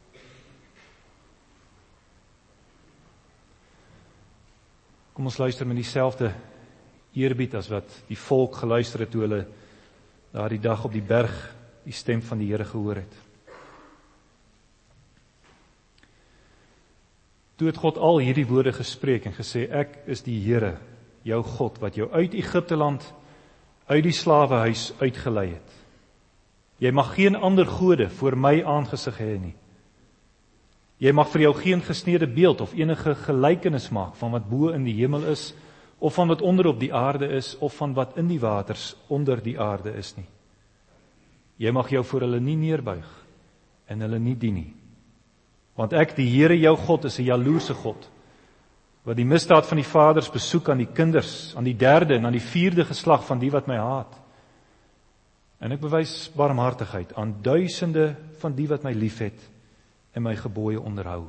Kom ons luister met dieselfde eerbied as wat die volk geluister het toe hulle daardie dag op die berg die stem van die Here gehoor het. Toe het God al hierdie woorde gespreek en gesê, ek is die Here, jou God, wat jou uit Egipte land, uit die slawehuis uitgelei het. Jy mag geen ander gode voor my aangesig hê nie. Jy mag vir jou geen gesneede beeld of enige gelykenis maak van wat bo in die hemel is, of van wat onder op die aarde is, of van wat in die waters onder die aarde is nie. Jy mag jou voor hulle nie neerbuig en hulle nie dien nie. Want ek, die Here jou God, is 'n jaloerse God, wat die misdaad van die vaders besoek aan die kinders, aan die derde en aan die vierde geslag van die wat my haat. En ek bewys barmhartigheid aan duisende van die wat my liefhet en my gebooie onderhou.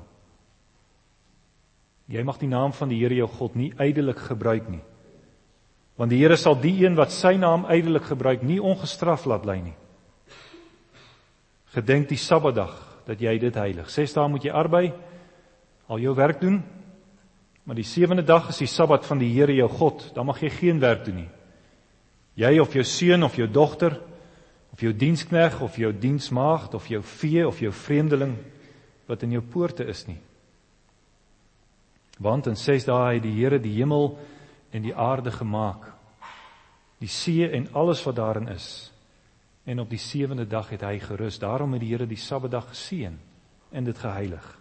Jy mag die naam van die Here jou God nie ydelik gebruik nie, want die Here sal die een wat sy naam ydelik gebruik nie ongestraf laat bly nie. Gedenk die Sabbatdag dat jy dit heilig. Ses dae moet jy arbei, al jou werk doen, maar die sewende dag is die Sabbat van die Here jou God, dan mag jy geen werk doen nie. Jy of jou seun of jou dogter, of jou dienskneg of jou diensmaagd of jou vee of jou vreemdeling wat in jou poorte is nie. Want in ses dae het die Here die hemel en die aarde gemaak, die see en alles wat daarin is. En op die sewende dag het hy gerus. Daarom het die Here die Sabbatdag geseën en dit geheilig.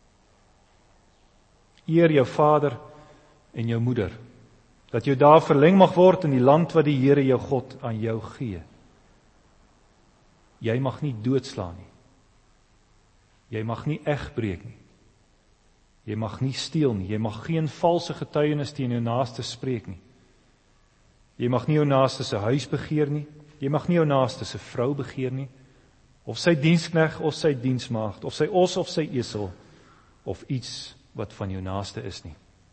Eer jou vader en jou moeder, dat jou dae verleng mag word in die land wat die Here jou God aan jou gee. Jy mag nie doodslaan nie. Jy mag nie egbreek nie. Jy mag nie steel nie. Jy mag geen valse getuienis teen jou naaste spreek nie. Jy mag nie jou naaste se huis begeer nie. Jy mag nie jou naaste se vrou begeer nie, of sy dienskneg of sy diensmaagd, of sy os of sy esel, of iets wat van jou naaste is nie.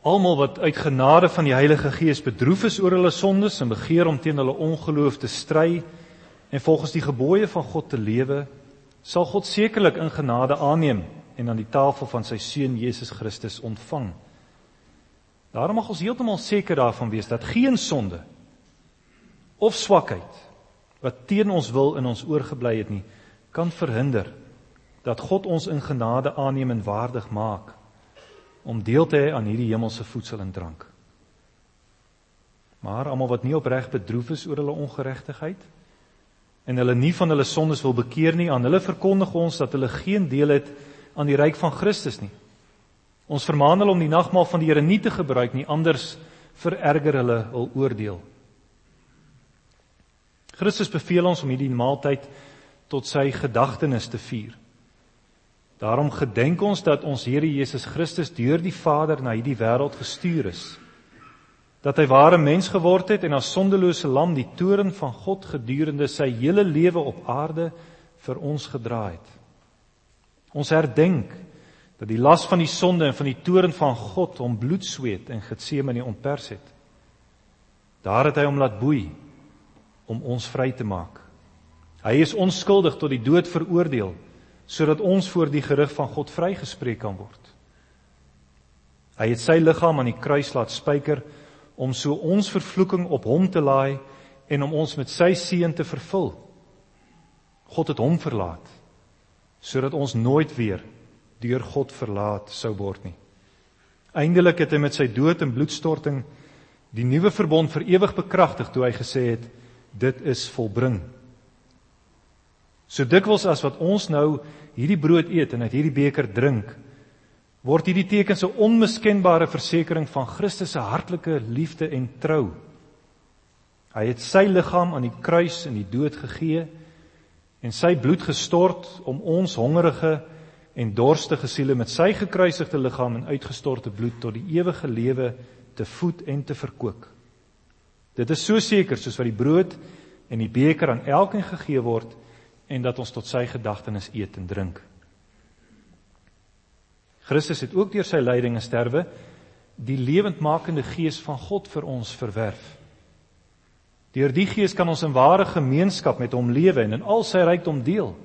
Almal wat uit genade van die Heilige Gees bedroef is oor hulle sondes en begeer om teen hulle ongeloof te stry en volgens die gebooie van God te lewe, sal God sekerlik in genade aanneem en aan die tafel van sy Seun Jesus Christus ontvang. Daarom mag ons heeltemal seker daarvan wees dat geen sonde of swakheid wat teen ons wil in ons oorgebly het nie, kan verhinder dat God ons in genade aanneem en waardig maak om deel te hê aan hierdie hemelse voedsel en drank. Maar almal wat nie opreg bedroef is oor hulle ongeregtigheid en hulle nie van hulle sondes wil bekeer nie, aan hulle verkondig ons dat hulle geen deel het aan die ryk van Christus nie. Ons vermaan hulle om die nagmaal van die Here nie te gebruik nie, anders vererger hulle hul oordeel. Christus beveel ons om hierdie maaltyd tot sy gedagtenis te vier. Daarom gedenk ons dat ons Here Jesus Christus deur die Vader na hierdie wêreld gestuur is. Dat hy ware mens geword het en as sondelose lam die toorn van God gedurende sy hele lewe op aarde vir ons gedra het. Ons herdenk dat die las van die sonde en van die toorn van God hom bloedsweet en Getsemane ontpers het. Daar het hy hom laat boei om ons vry te maak. Hy is onskuldig tot die dood veroordeel, sodat ons voor die gerig van God vrygespreek kan word. Hy het sy liggaam aan die kruis laat spyker, om so ons vervloeking op hom te laai en om ons met sy seën te vervul. God het hom verlaat, sodat ons nooit weer deur God verlaat sou word nie. Eindelik het hy met sy dood en bloedstorting die nuwe verbond vir ewig bekragtig toe hy gesê het, dit is volbring. So dikwels as wat ons nou hierdie brood eet en uit hierdie beker drink, word hierdie tekens 'n onmiskenbare versekering van Christus se hartlike liefde en trou. Hy het sy liggaam aan die kruis in die dood gegee en sy bloed gestort om ons hongerige en dorstige siele met sy gekruisigde liggaam en uitgestorte bloed tot die ewige lewe te voed en te verkoop. Dit is so seker soos wat die brood en die beker aan elkeen gegee word en dat ons tot sy gedagtenis eet en drink. Christus het ook deur sy lyding en sterwe die lewendmakende gees van God vir ons verwerf. Deur die gees kan ons in ware gemeenskap met hom lewe en in al sy rykdom deel.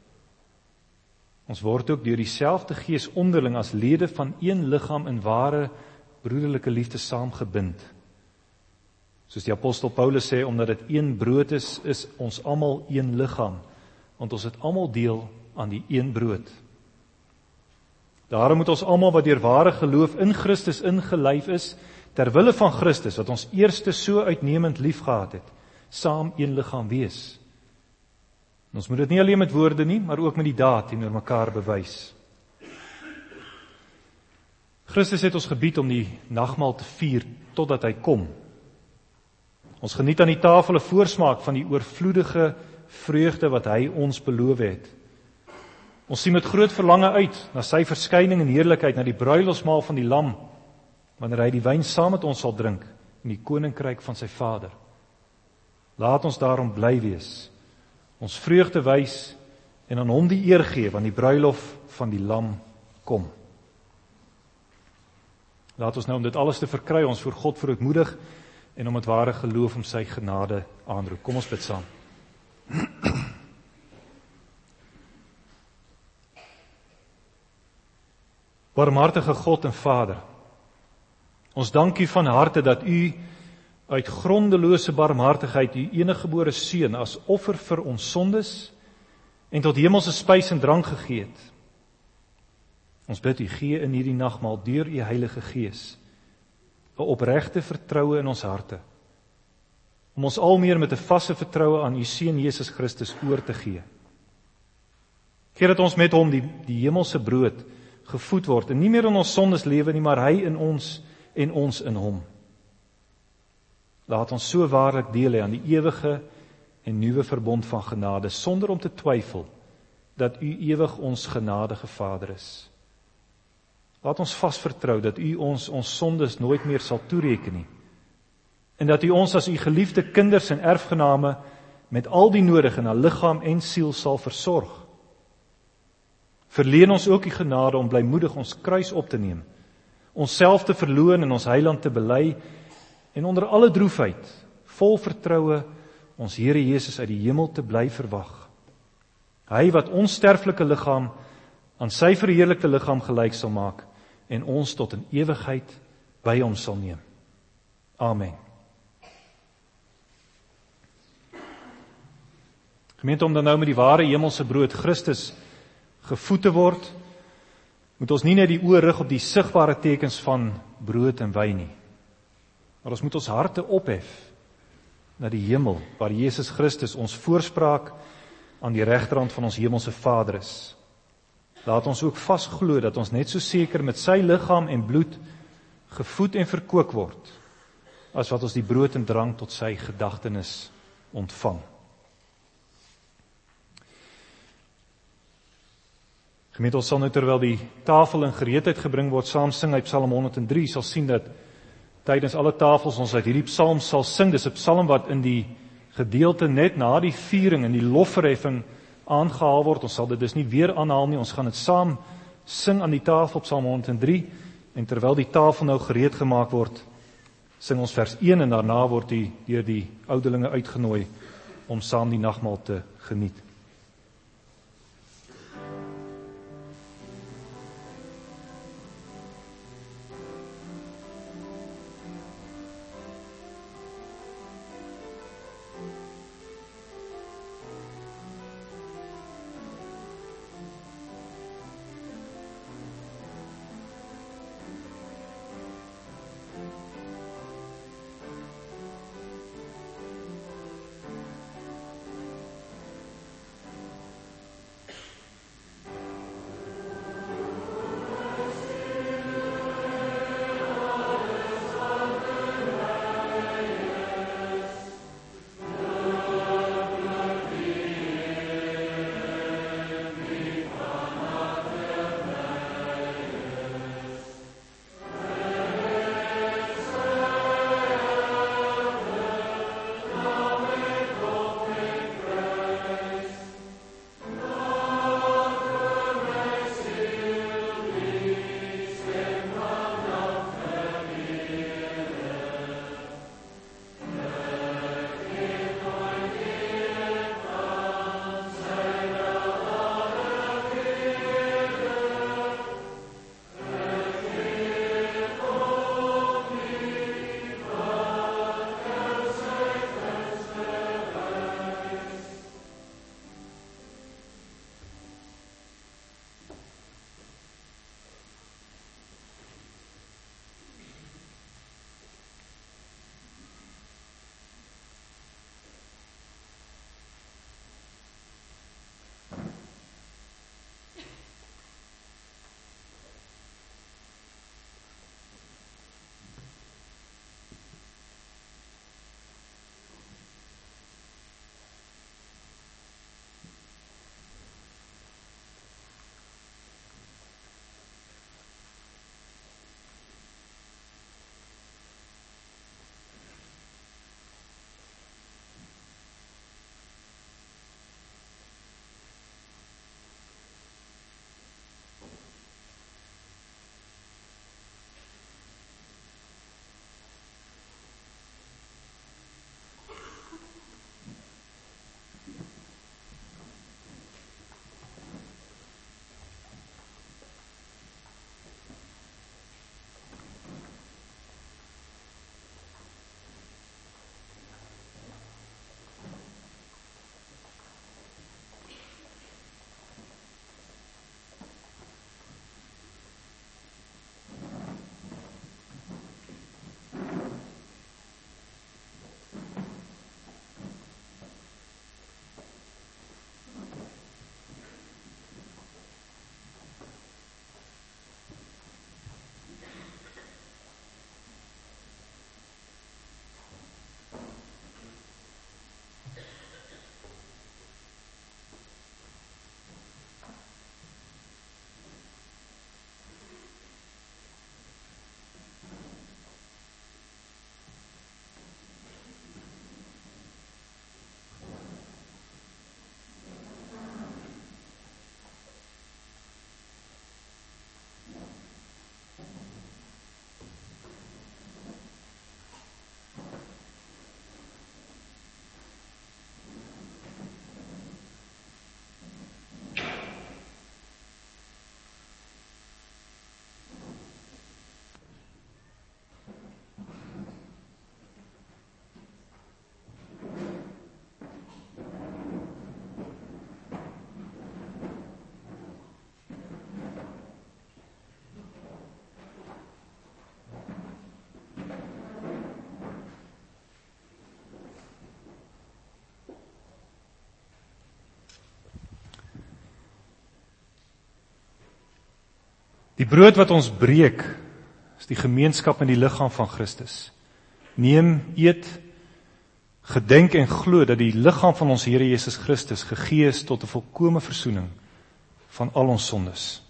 Ons word ook deur dieselfde gees onderling as lede van een liggaam in ware broederlike liefde saamgebind. Soos die apostel Paulus sê, omdat dit een brood is, is ons almal een liggaam, want ons het almal deel aan die een brood. Daarom moet ons almal wat deur ware geloof in Christus ingelyf is, ter wille van Christus, wat ons eerste so uitnemend liefgehad het, saam een liggaam wees. En ons moet dit nie alleen met woorde nie, maar ook met die daad teenoor mekaar bewys. Christus het ons gebied om die nagmaal te vier totdat hy kom. Ons geniet aan die tafel 'n voorsmaak van die oorvloedige vreugde wat hy ons beloof het. Ons sien met groot verlange uit na sy verskyning in heerlikheid, na die bruilofsmaal van die lam, wanneer hy die wyn saam met ons sal drink in die koninkryk van sy Vader. Laat ons daarom bly wees, ons vreugde wys en aan hom die eer gee, want die bruilof van die lam kom. Laat ons nou om dit alles te verkry, ons voor God verootmoedig en om met ware geloof om sy genade aanroep. Kom ons bid saam. Barmhartige God en Vader, ons dank U van harte dat U uit grondelose barmhartigheid U eniggebore Seun as offer vir ons sondes en tot hemelse spys en drank gegee het. Ons bid U, gee in hierdie nagmaal deur U Heilige Gees 'n opregte vertroue in ons harte, om ons al meer met 'n vaste vertroue aan U Seun Jesus Christus oor te gee. Gee dat ons met hom die, die hemelse brood gevoed word en nie meer in ons sondes lewe nie, maar hy in ons en ons in hom. Laat ons so waarlik deel hê aan die ewige en nuwe verbond van genade, sonder om te twyfel dat U ewig ons genadige Vader is. Laat ons vas vertrou dat U ons ons sondes nooit meer sal toereken nie, en dat U ons as U geliefde kinders en erfgename met al die nodige na liggaam en siel sal versorg. Verleen ons ook die genade om blymoedig ons kruis op te neem, onsself te verloon en ons Heiland te bely en onder alle droefheid, vol vertroue, ons Here Jesus uit die hemel te bly verwag. Hy wat ons sterflike liggaam aan sy verheerlikte liggaam gelyk sal maak en ons tot in ewigheid by hom sal neem. Amen. Gemeente, om dan nou met die ware hemelse brood Christus gevoed te word, moet ons nie net die oë rig op die sigbare tekens van brood en wyn nie, maar ons moet ons harte ophef na die hemel, waar Jesus Christus ons voorspraak aan die regterhand van ons hemelse Vader is. Laat ons ook vasglo dat ons net so seker met sy liggaam en bloed gevoed en verkoop word, as wat ons die brood en drank tot sy gedagtenis ontvang. Gemeente, ons sal nou terwyl die tafel in gereedheid gebring word, saam sing uit Psalm honderd en drie, sal sien dat tydens alle tafels ons uit hierdie psalm sal sing. Dis 'n psalm wat in die gedeelte net na die viering en die lofverheffing aangehaal word. Ons sal dit dus nie weer aanhaal nie, ons gaan dit saam sing aan die tafel op Psalm honderd en drie, en terwyl die tafel nou gereed gemaak word, sing ons vers een en daarna word die deur die ouderlinge uitgenooi om saam die nagmaal te geniet. Die brood wat ons breek, is die gemeenskap in die liggaam van Christus. Neem, eet, gedenk en glo dat die liggaam van ons Here Jesus Christus gegee is tot 'n volkome versoening van al ons sondes.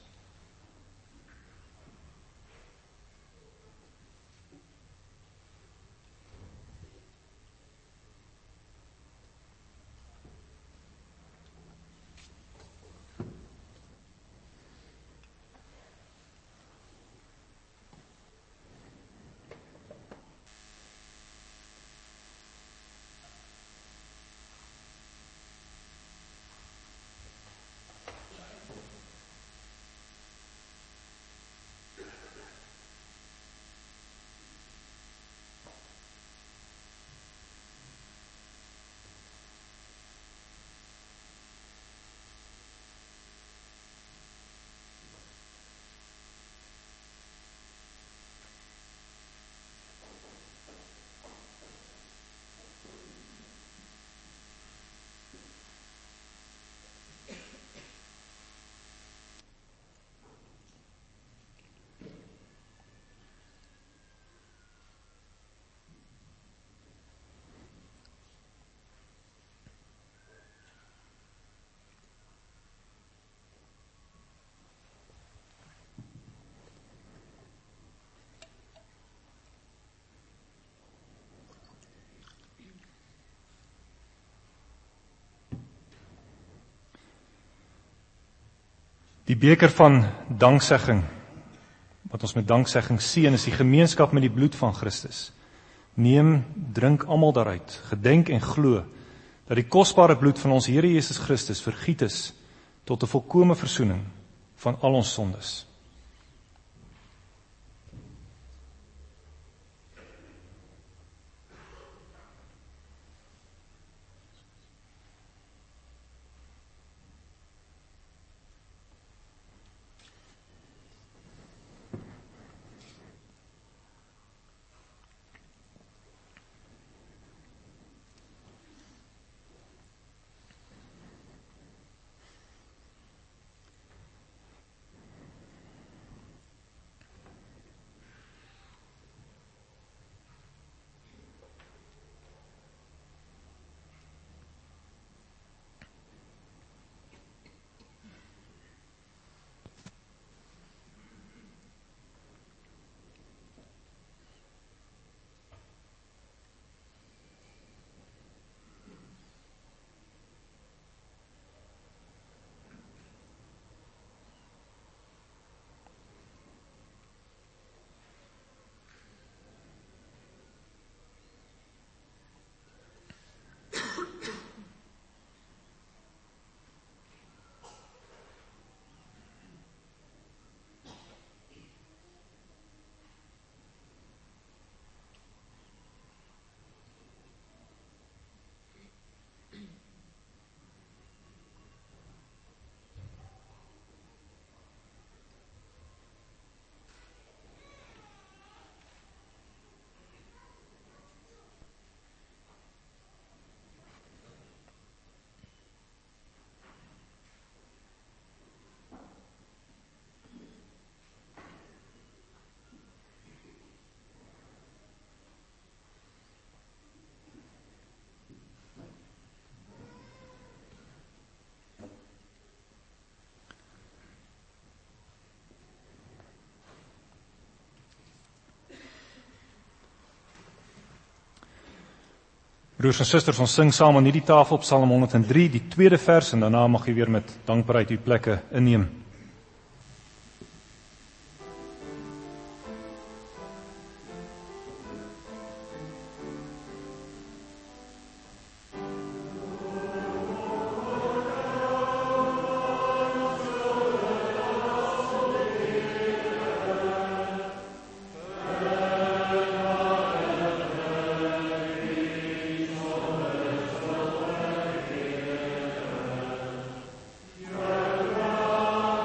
Die beker van danksegging, wat ons met danksegging seën, is die gemeenskap met die bloed van Christus. Neem, drink almal daaruit, gedenk en glo, dat die kosbare bloed van ons Here Jesus Christus vergiet is, tot 'n volkome versoening van al ons sondes. Broers en susters, ons sing saam aan hierdie tafel op Psalm honderd en drie, die tweede vers, en daarna mag jy weer met dankbaarheid uw plekke inneem. Ja.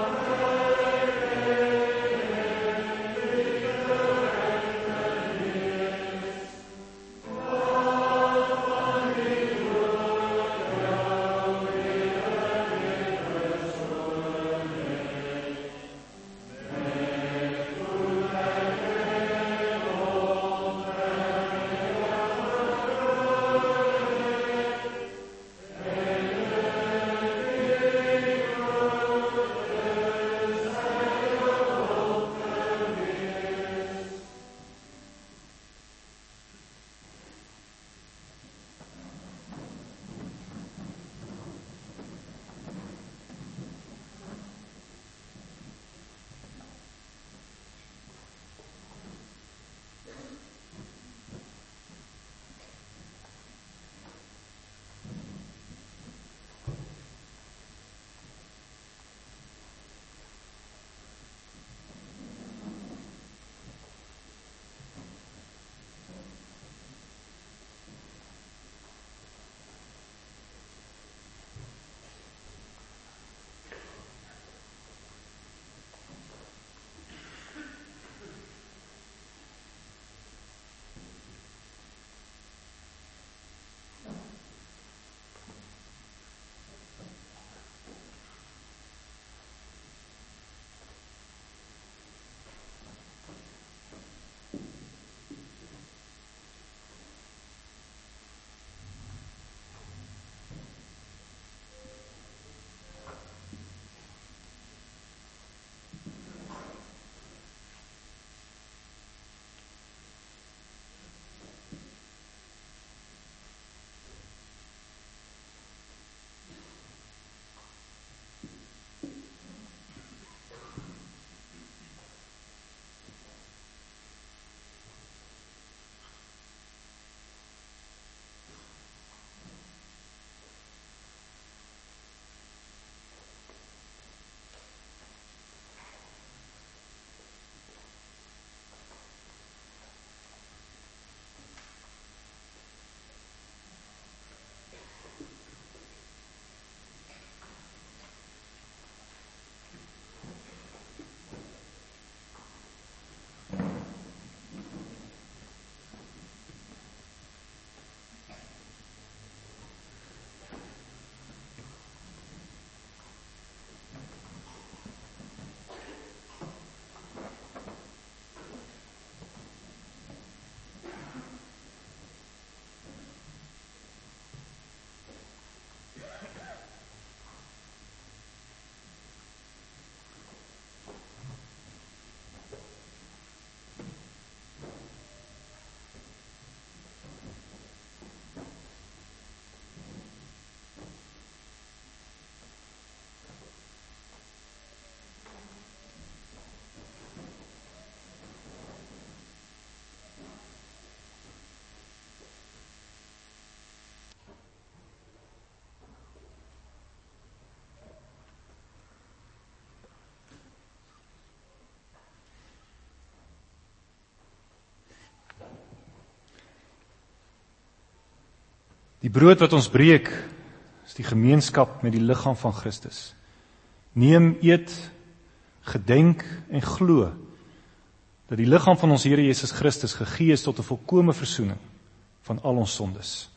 Die brood wat ons breek, is die gemeenskap met die liggaam van Christus. Neem, eet, gedenk en glo, dat die liggaam van ons Here Jesus Christus gegee is tot 'n volkome versoening van al ons sondes.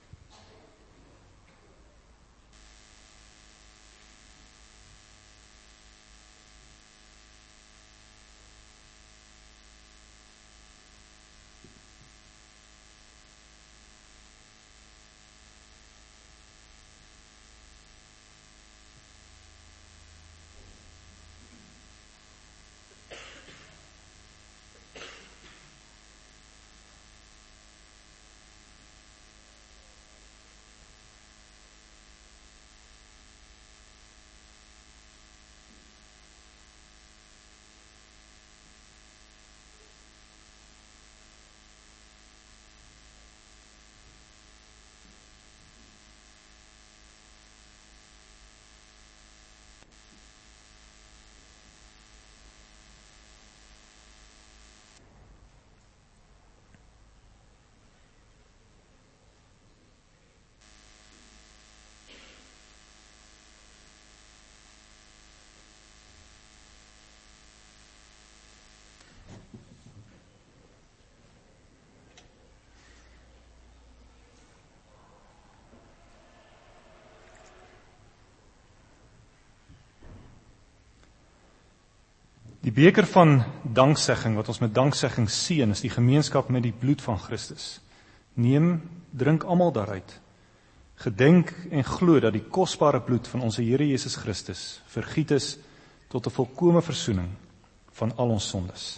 Die beker van danksegging, wat ons met danksegging seën, is die gemeenskap met die bloed van Christus. Neem, drink almal daaruit. Gedenk en glo dat die kosbare bloed van ons Here Jesus Christus vergiet is tot 'n volkome versoening van al ons sondes.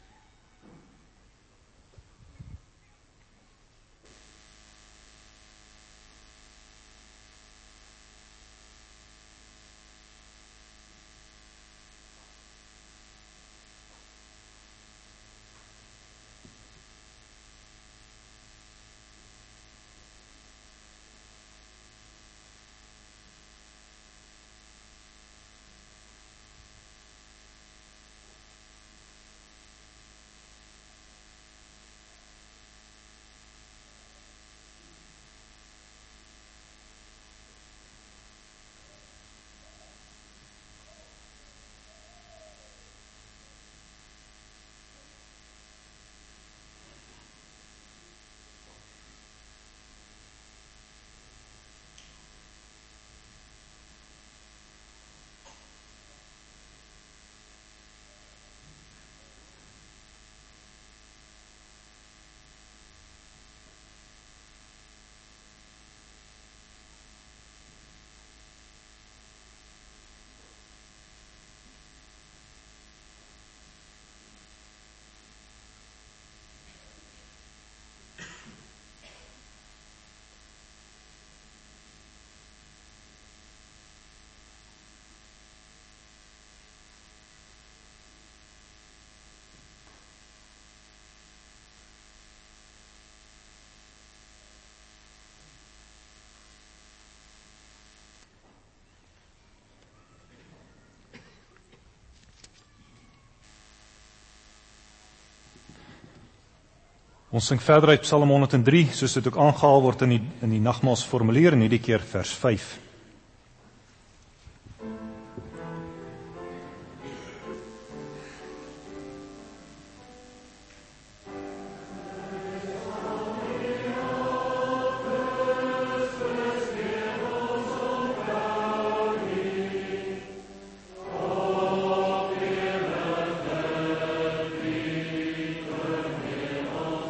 Ons sing verder uit Psalm honderd en drie, soos dit ook aangehaal word in die, in die nagmaalsformulier, en hierdie keer vers vyf.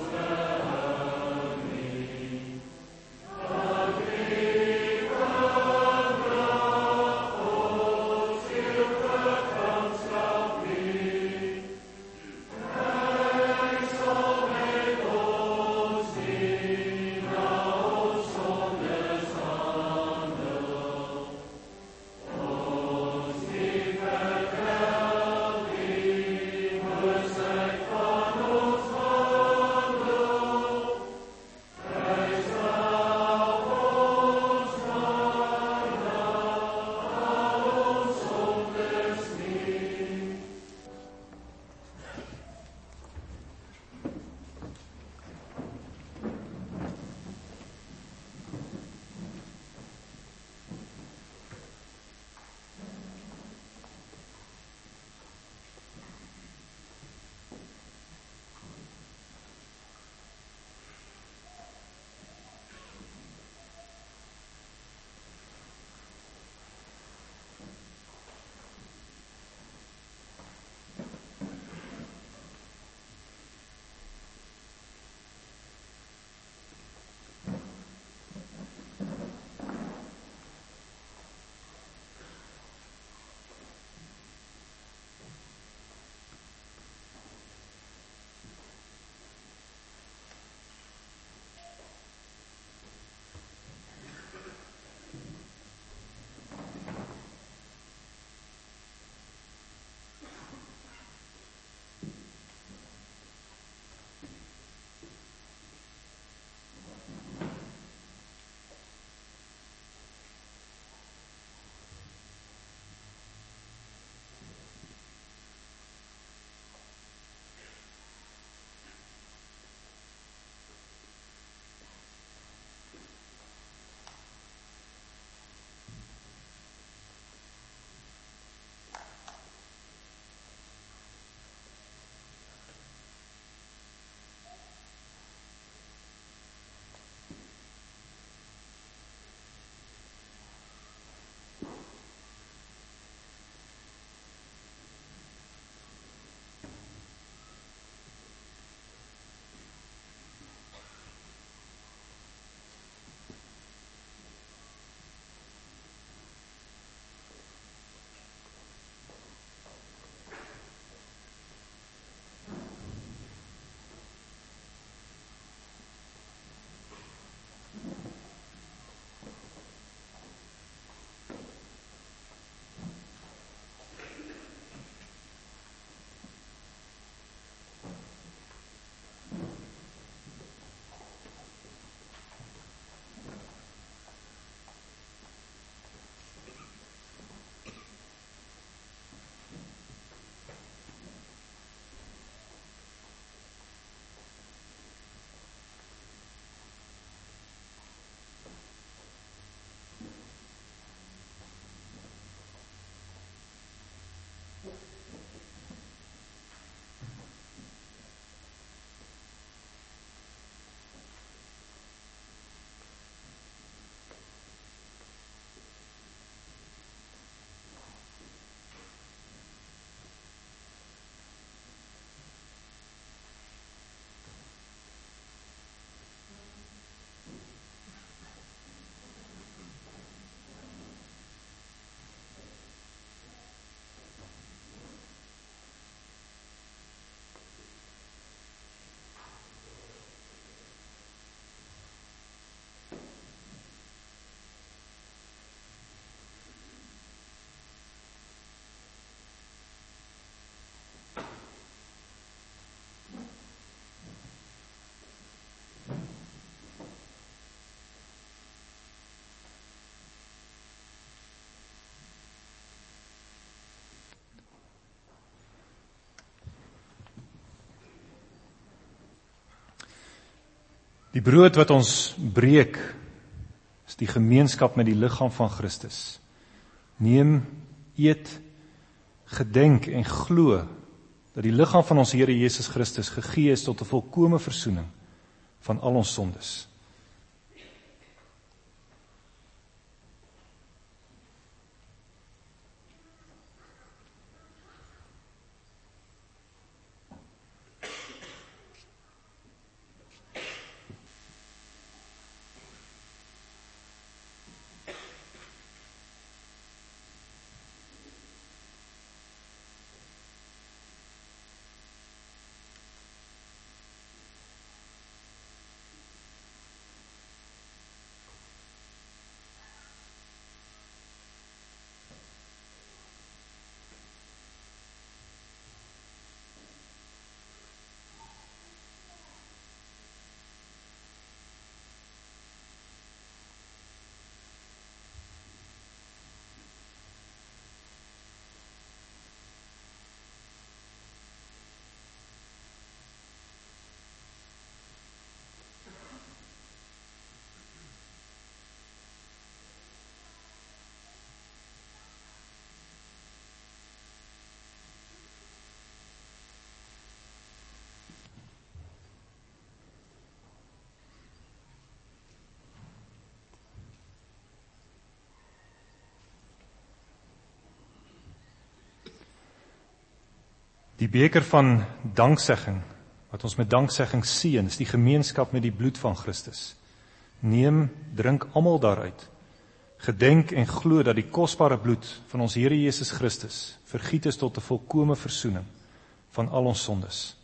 Oh Die brood wat ons breek, is die gemeenskap met die liggaam van Christus. Neem, eet, gedenk en glo dat die liggaam van ons Here Jesus Christus gegee is tot 'n volkome versoening van al ons sondes. Die beker van danksegging, wat ons met danksegging seën, is die gemeenskap met die bloed van Christus. Neem, drink almal daaruit. Gedenk en glo dat die kosbare bloed van ons Here Jesus Christus vergiet is tot 'n volkome versoening van al ons sondes.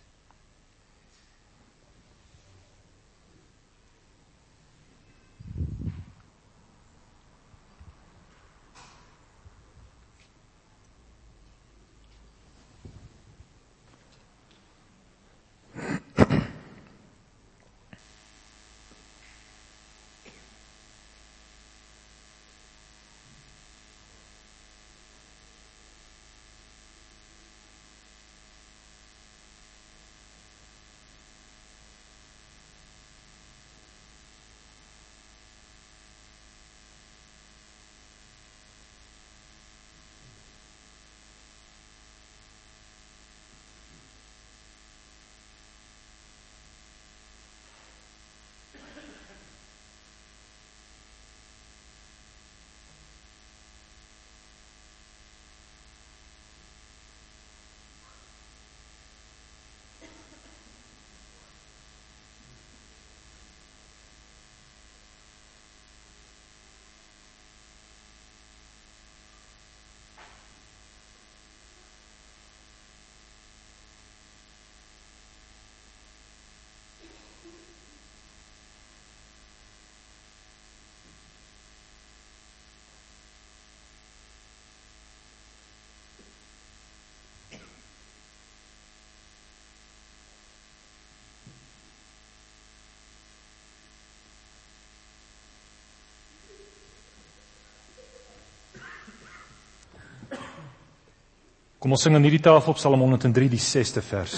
Kom ons sing aan hierdie tafel op Psalm honderd en drie, die sesde vers.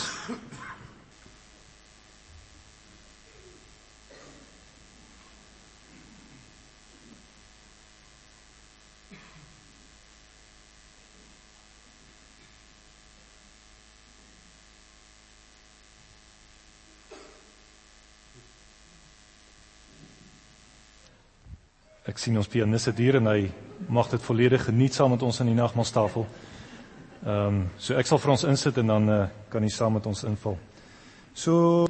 Ek sien ons pianis sit hier en hy mag dit volledig geniet saam met ons aan die nagmaalstafel. Ehm um, so ek sal vir ons insit en dan uh, kan hy saam met ons inval. So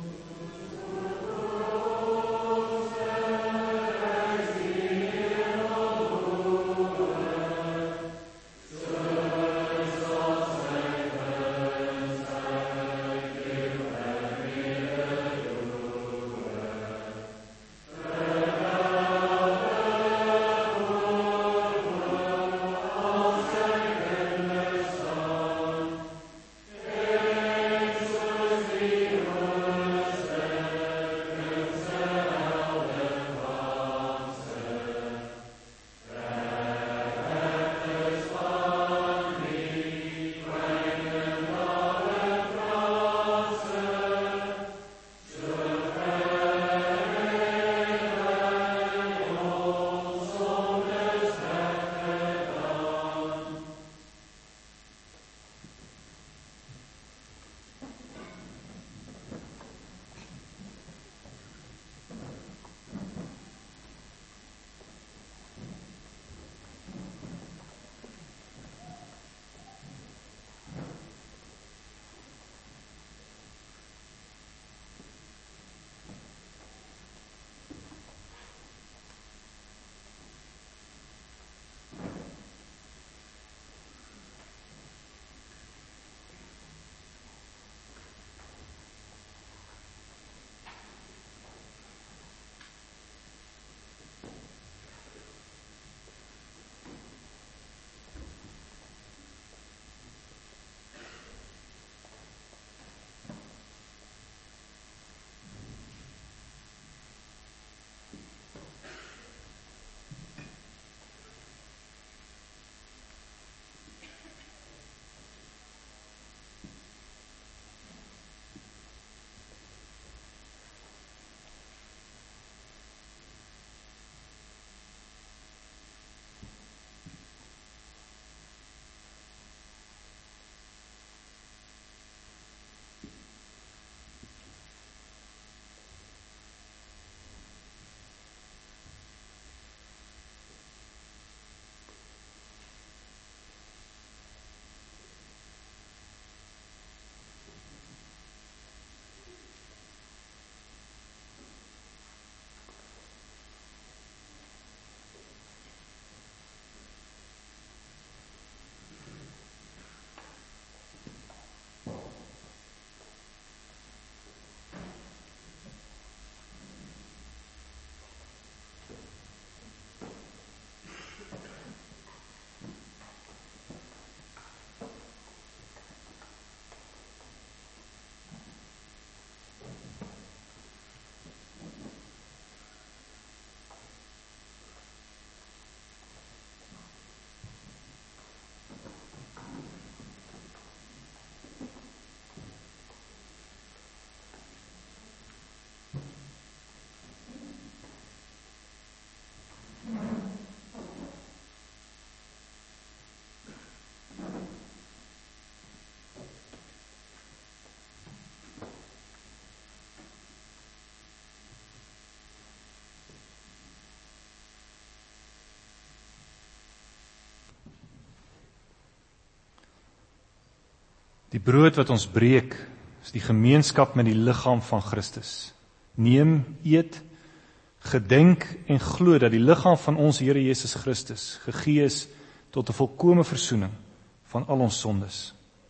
Die brood wat ons breek, is die gemeenskap met die liggaam van Christus. Neem, eet, gedenk en glo dat die liggaam van ons Here Jesus Christus gegee is tot 'n volkome versoening van al ons sondes.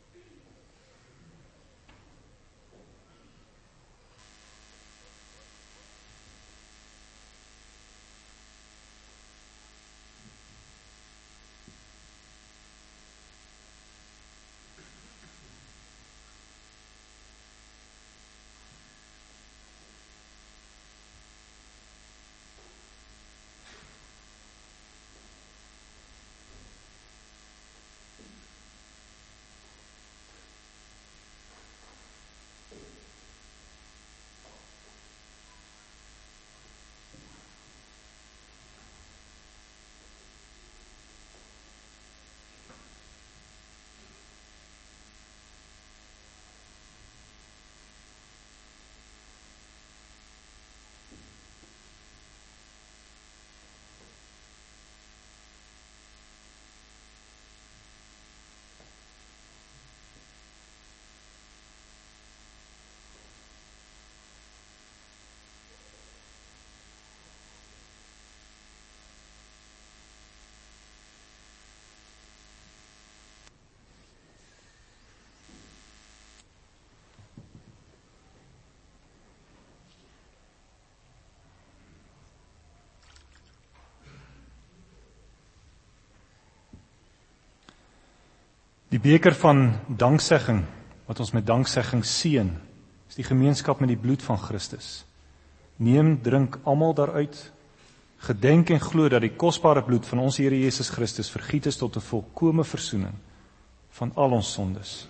Die beker van danksegging, wat ons met danksegging seën, is die gemeenskap met die bloed van Christus. Neem, drink almal daaruit, gedenk en glo dat die kosbare bloed van ons Here Jesus Christus vergiet is tot 'n volkome versoening van al ons sondes.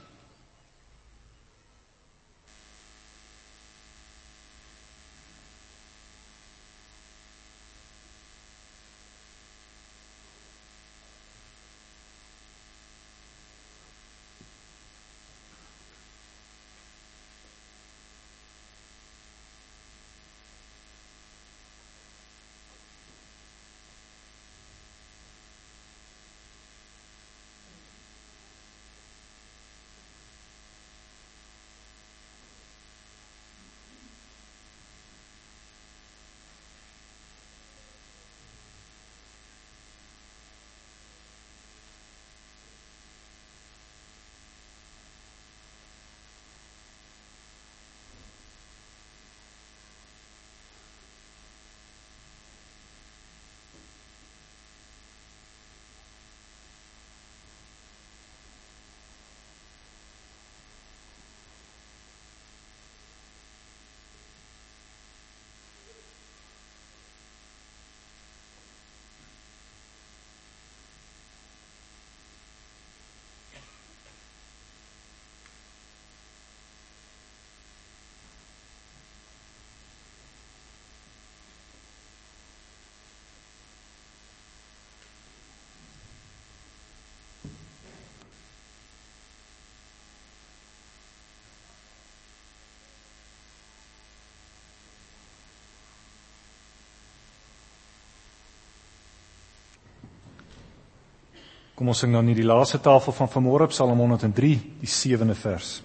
Kom ons sing nou nie die laaste tafel van vanmôre op Psalm honderd en drie, die sewende vers.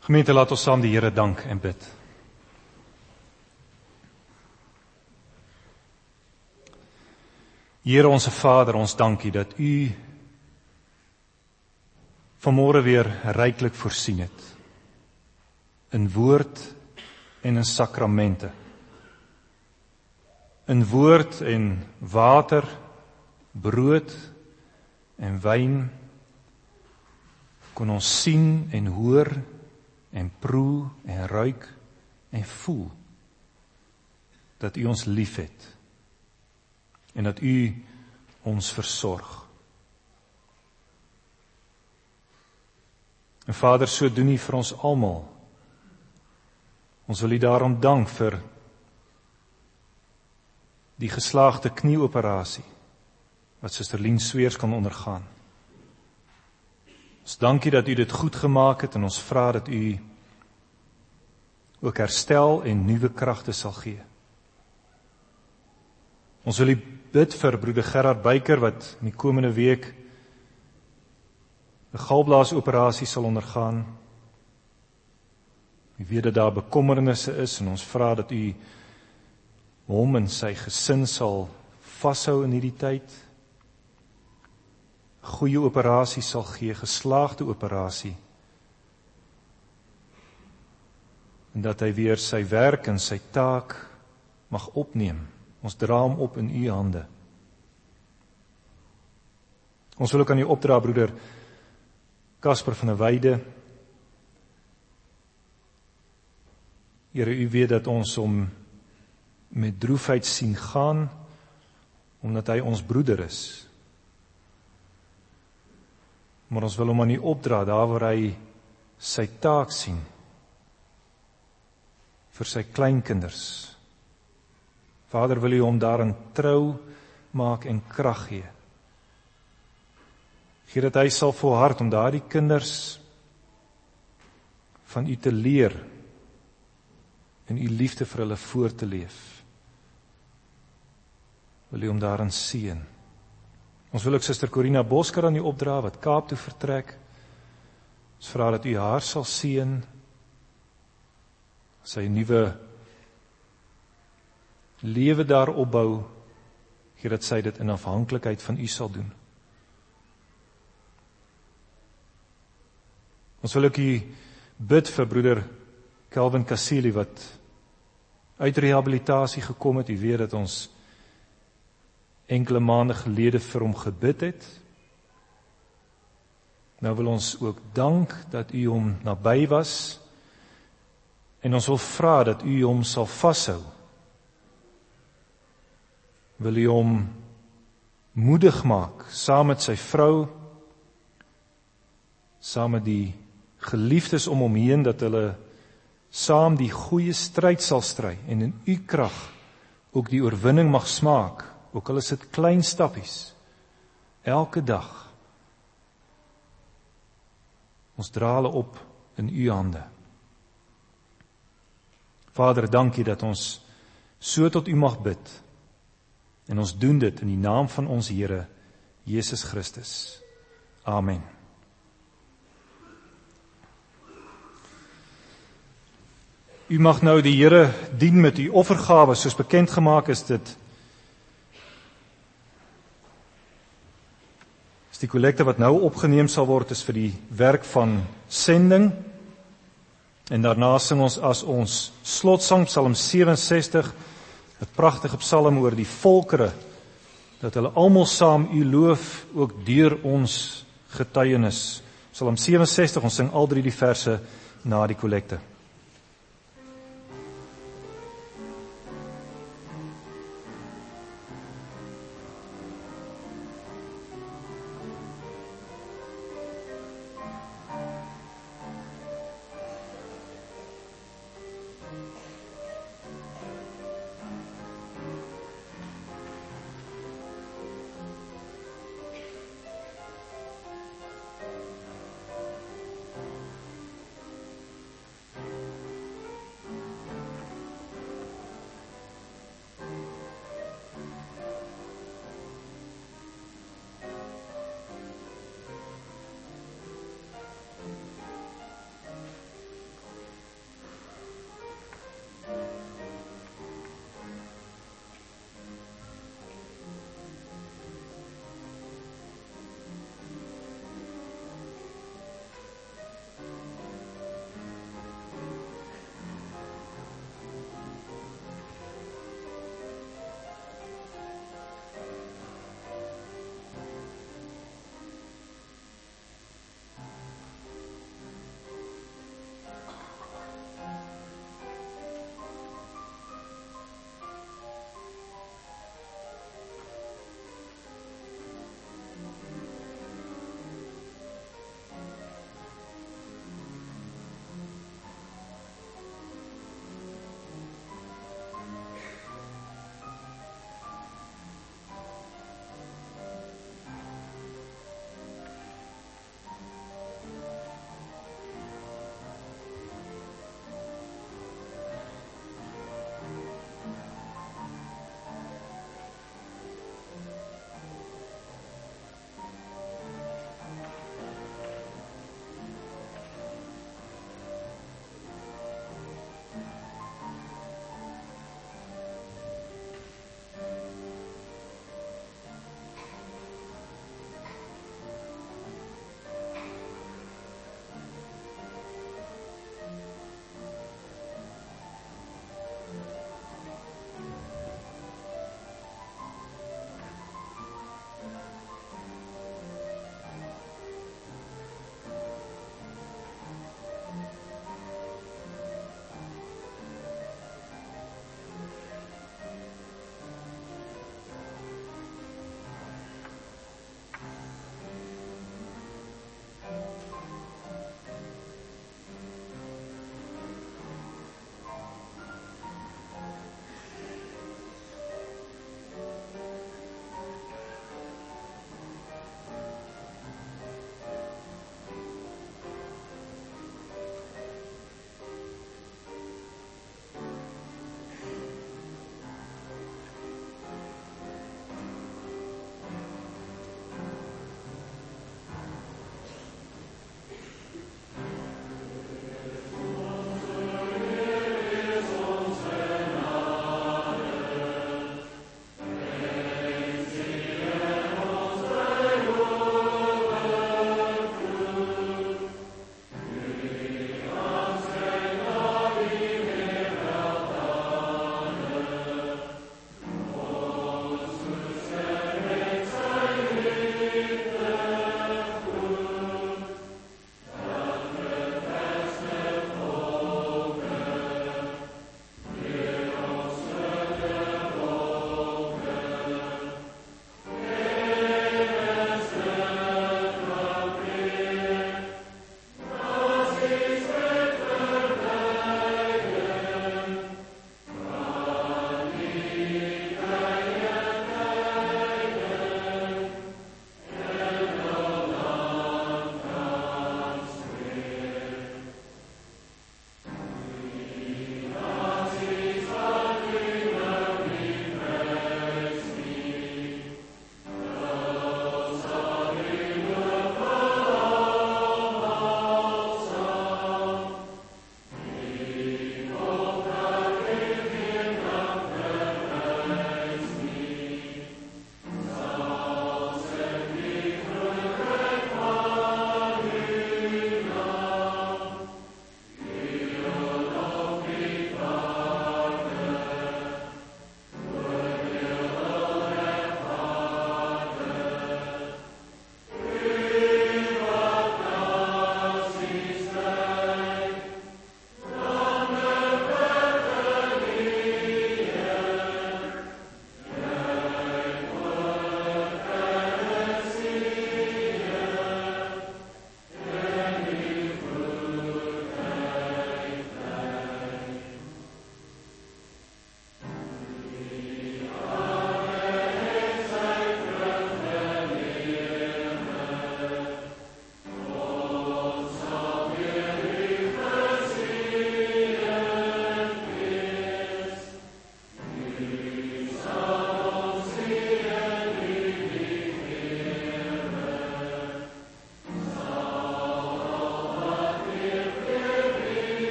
Gemeente, laat ons saam die Here dank en bid. Here onse Vader, ons dankie dat U vanmôre weer ryklik voorsien het, in woord en in sakramente, in woord en water, brood en wyn, kon ons sien en hoor en proe en ruik en voel dat U ons liefhet en dat U ons versorg. En Vader, so doen U vir ons almal. Ons wil U daarom dank vir die geslaagde knieoperasie wat Suster Lien Sweers kan ondergaan. Ons dankie dat U dit goed gemaak het en ons vra dat U ook herstel en nuwe kragte sal gee. Ons wil U bid vir broeder Gerard Beyker wat in die komende week 'n galblaasoperasie sal ondergaan. U weet dat daar bekommernisse is en ons vra dat U hom en sy gesin sal vashou in hierdie tyd. Goeie operasie sal gee, geslaagde operasie. En dat hy weer sy werk en sy taak mag opneem. Ons dra hom op in U hande. Ons wil ook aan U opdra, broeder Kasper van der Wyde. Here, U weet dat ons hom met droefheid sien gaan, omdat hy ons broeder is. Maar ons wil hom aan U opdra, daar waar hy sy taak sien, vir sy kleinkinders. Vader, wil U hom daarin trou maak en krag gee. Gee dat hy sal volhard om daardie kinders van U te leer en U liefde vir hulle voor te leef. Wil U hom daarin seën. Ons wil ook Suster Corina Bosker aan U opdra wat Kaap toe vertrek. Ons vra dat U haar sal seën, sy nuwe lewe daar opbou, gee dat sy dit in afhanklikheid van U sal doen. Ons wil ook U bid vir broeder Kelvin Kassili wat uit rehabilitasie gekom het. U weet dat ons enkele maande gelede vir hom gebid het. Nou wil ons ook dank dat U hom naby was en ons wil vra dat U hom sal vashou. Wil U hom moedig maak, saam met sy vrou, saam met die geliefdes om hom heen, dat hulle saam die goeie stryd sal stry en in U krag ook die oorwinning mag smaak, ook al is dit klein stappies, elke dag. Ons dra hulle op in U hande. Vader, dankie dat ons so tot U mag bid, en ons doen dit in die naam van ons Here, Jesus Christus. Amen. U mag nou die Here dien met U offergawe, soos bekend gemaak is dit. Is die kollekte wat nou opgeneem sal word, is vir die werk van sending. En daarna sing ons as ons slotsang, Psalm sewe-en-sestig, 'n pragtige psalm oor die volkere, dat hulle almal saam U loof, ook deur ons getuienis. Psalm sewe-en-sestig, ons sing al drie die verse na die kollekte.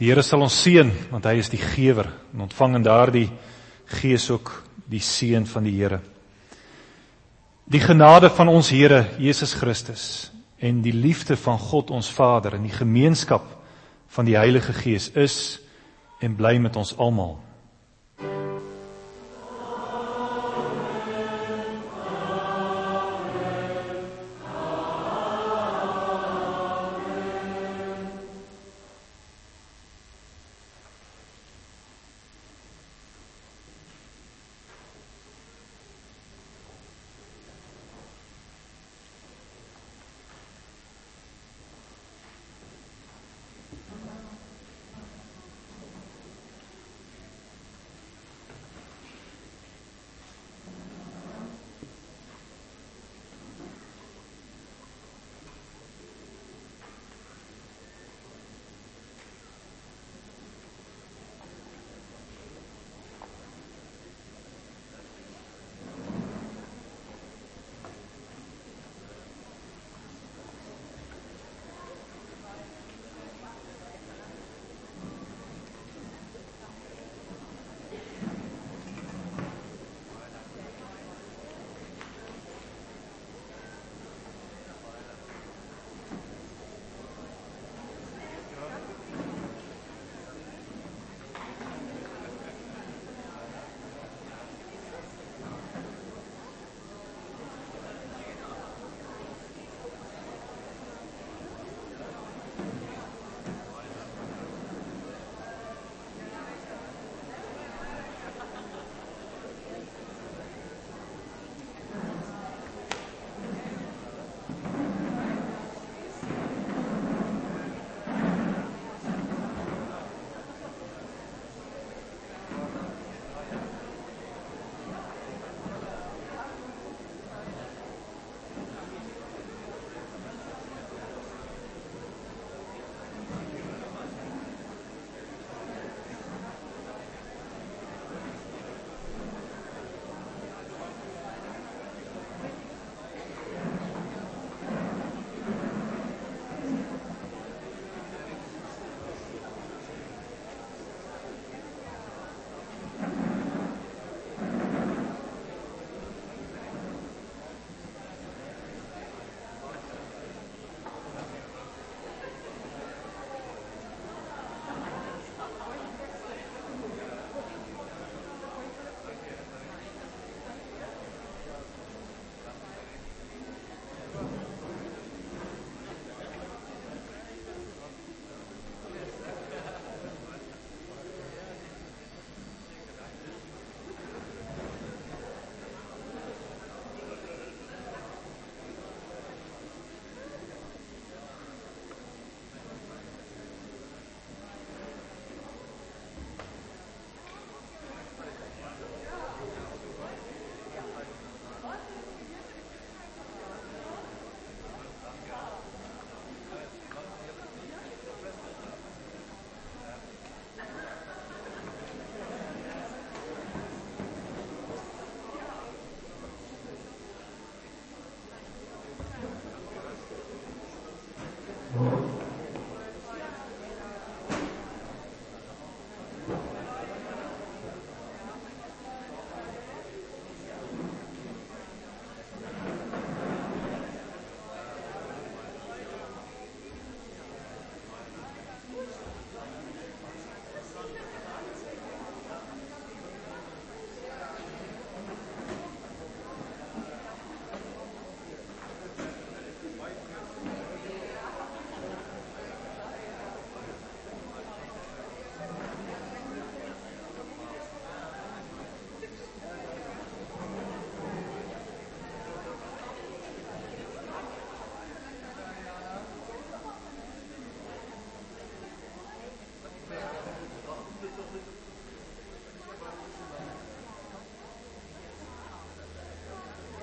Die Here sal ons seën, want hy is die gewer, en ontvang in daardie gees ook die seën van die Here. Die genade van ons Here Jesus Christus en die liefde van God ons Vader en die gemeenskap van die Heilige Gees is en bly met ons almal.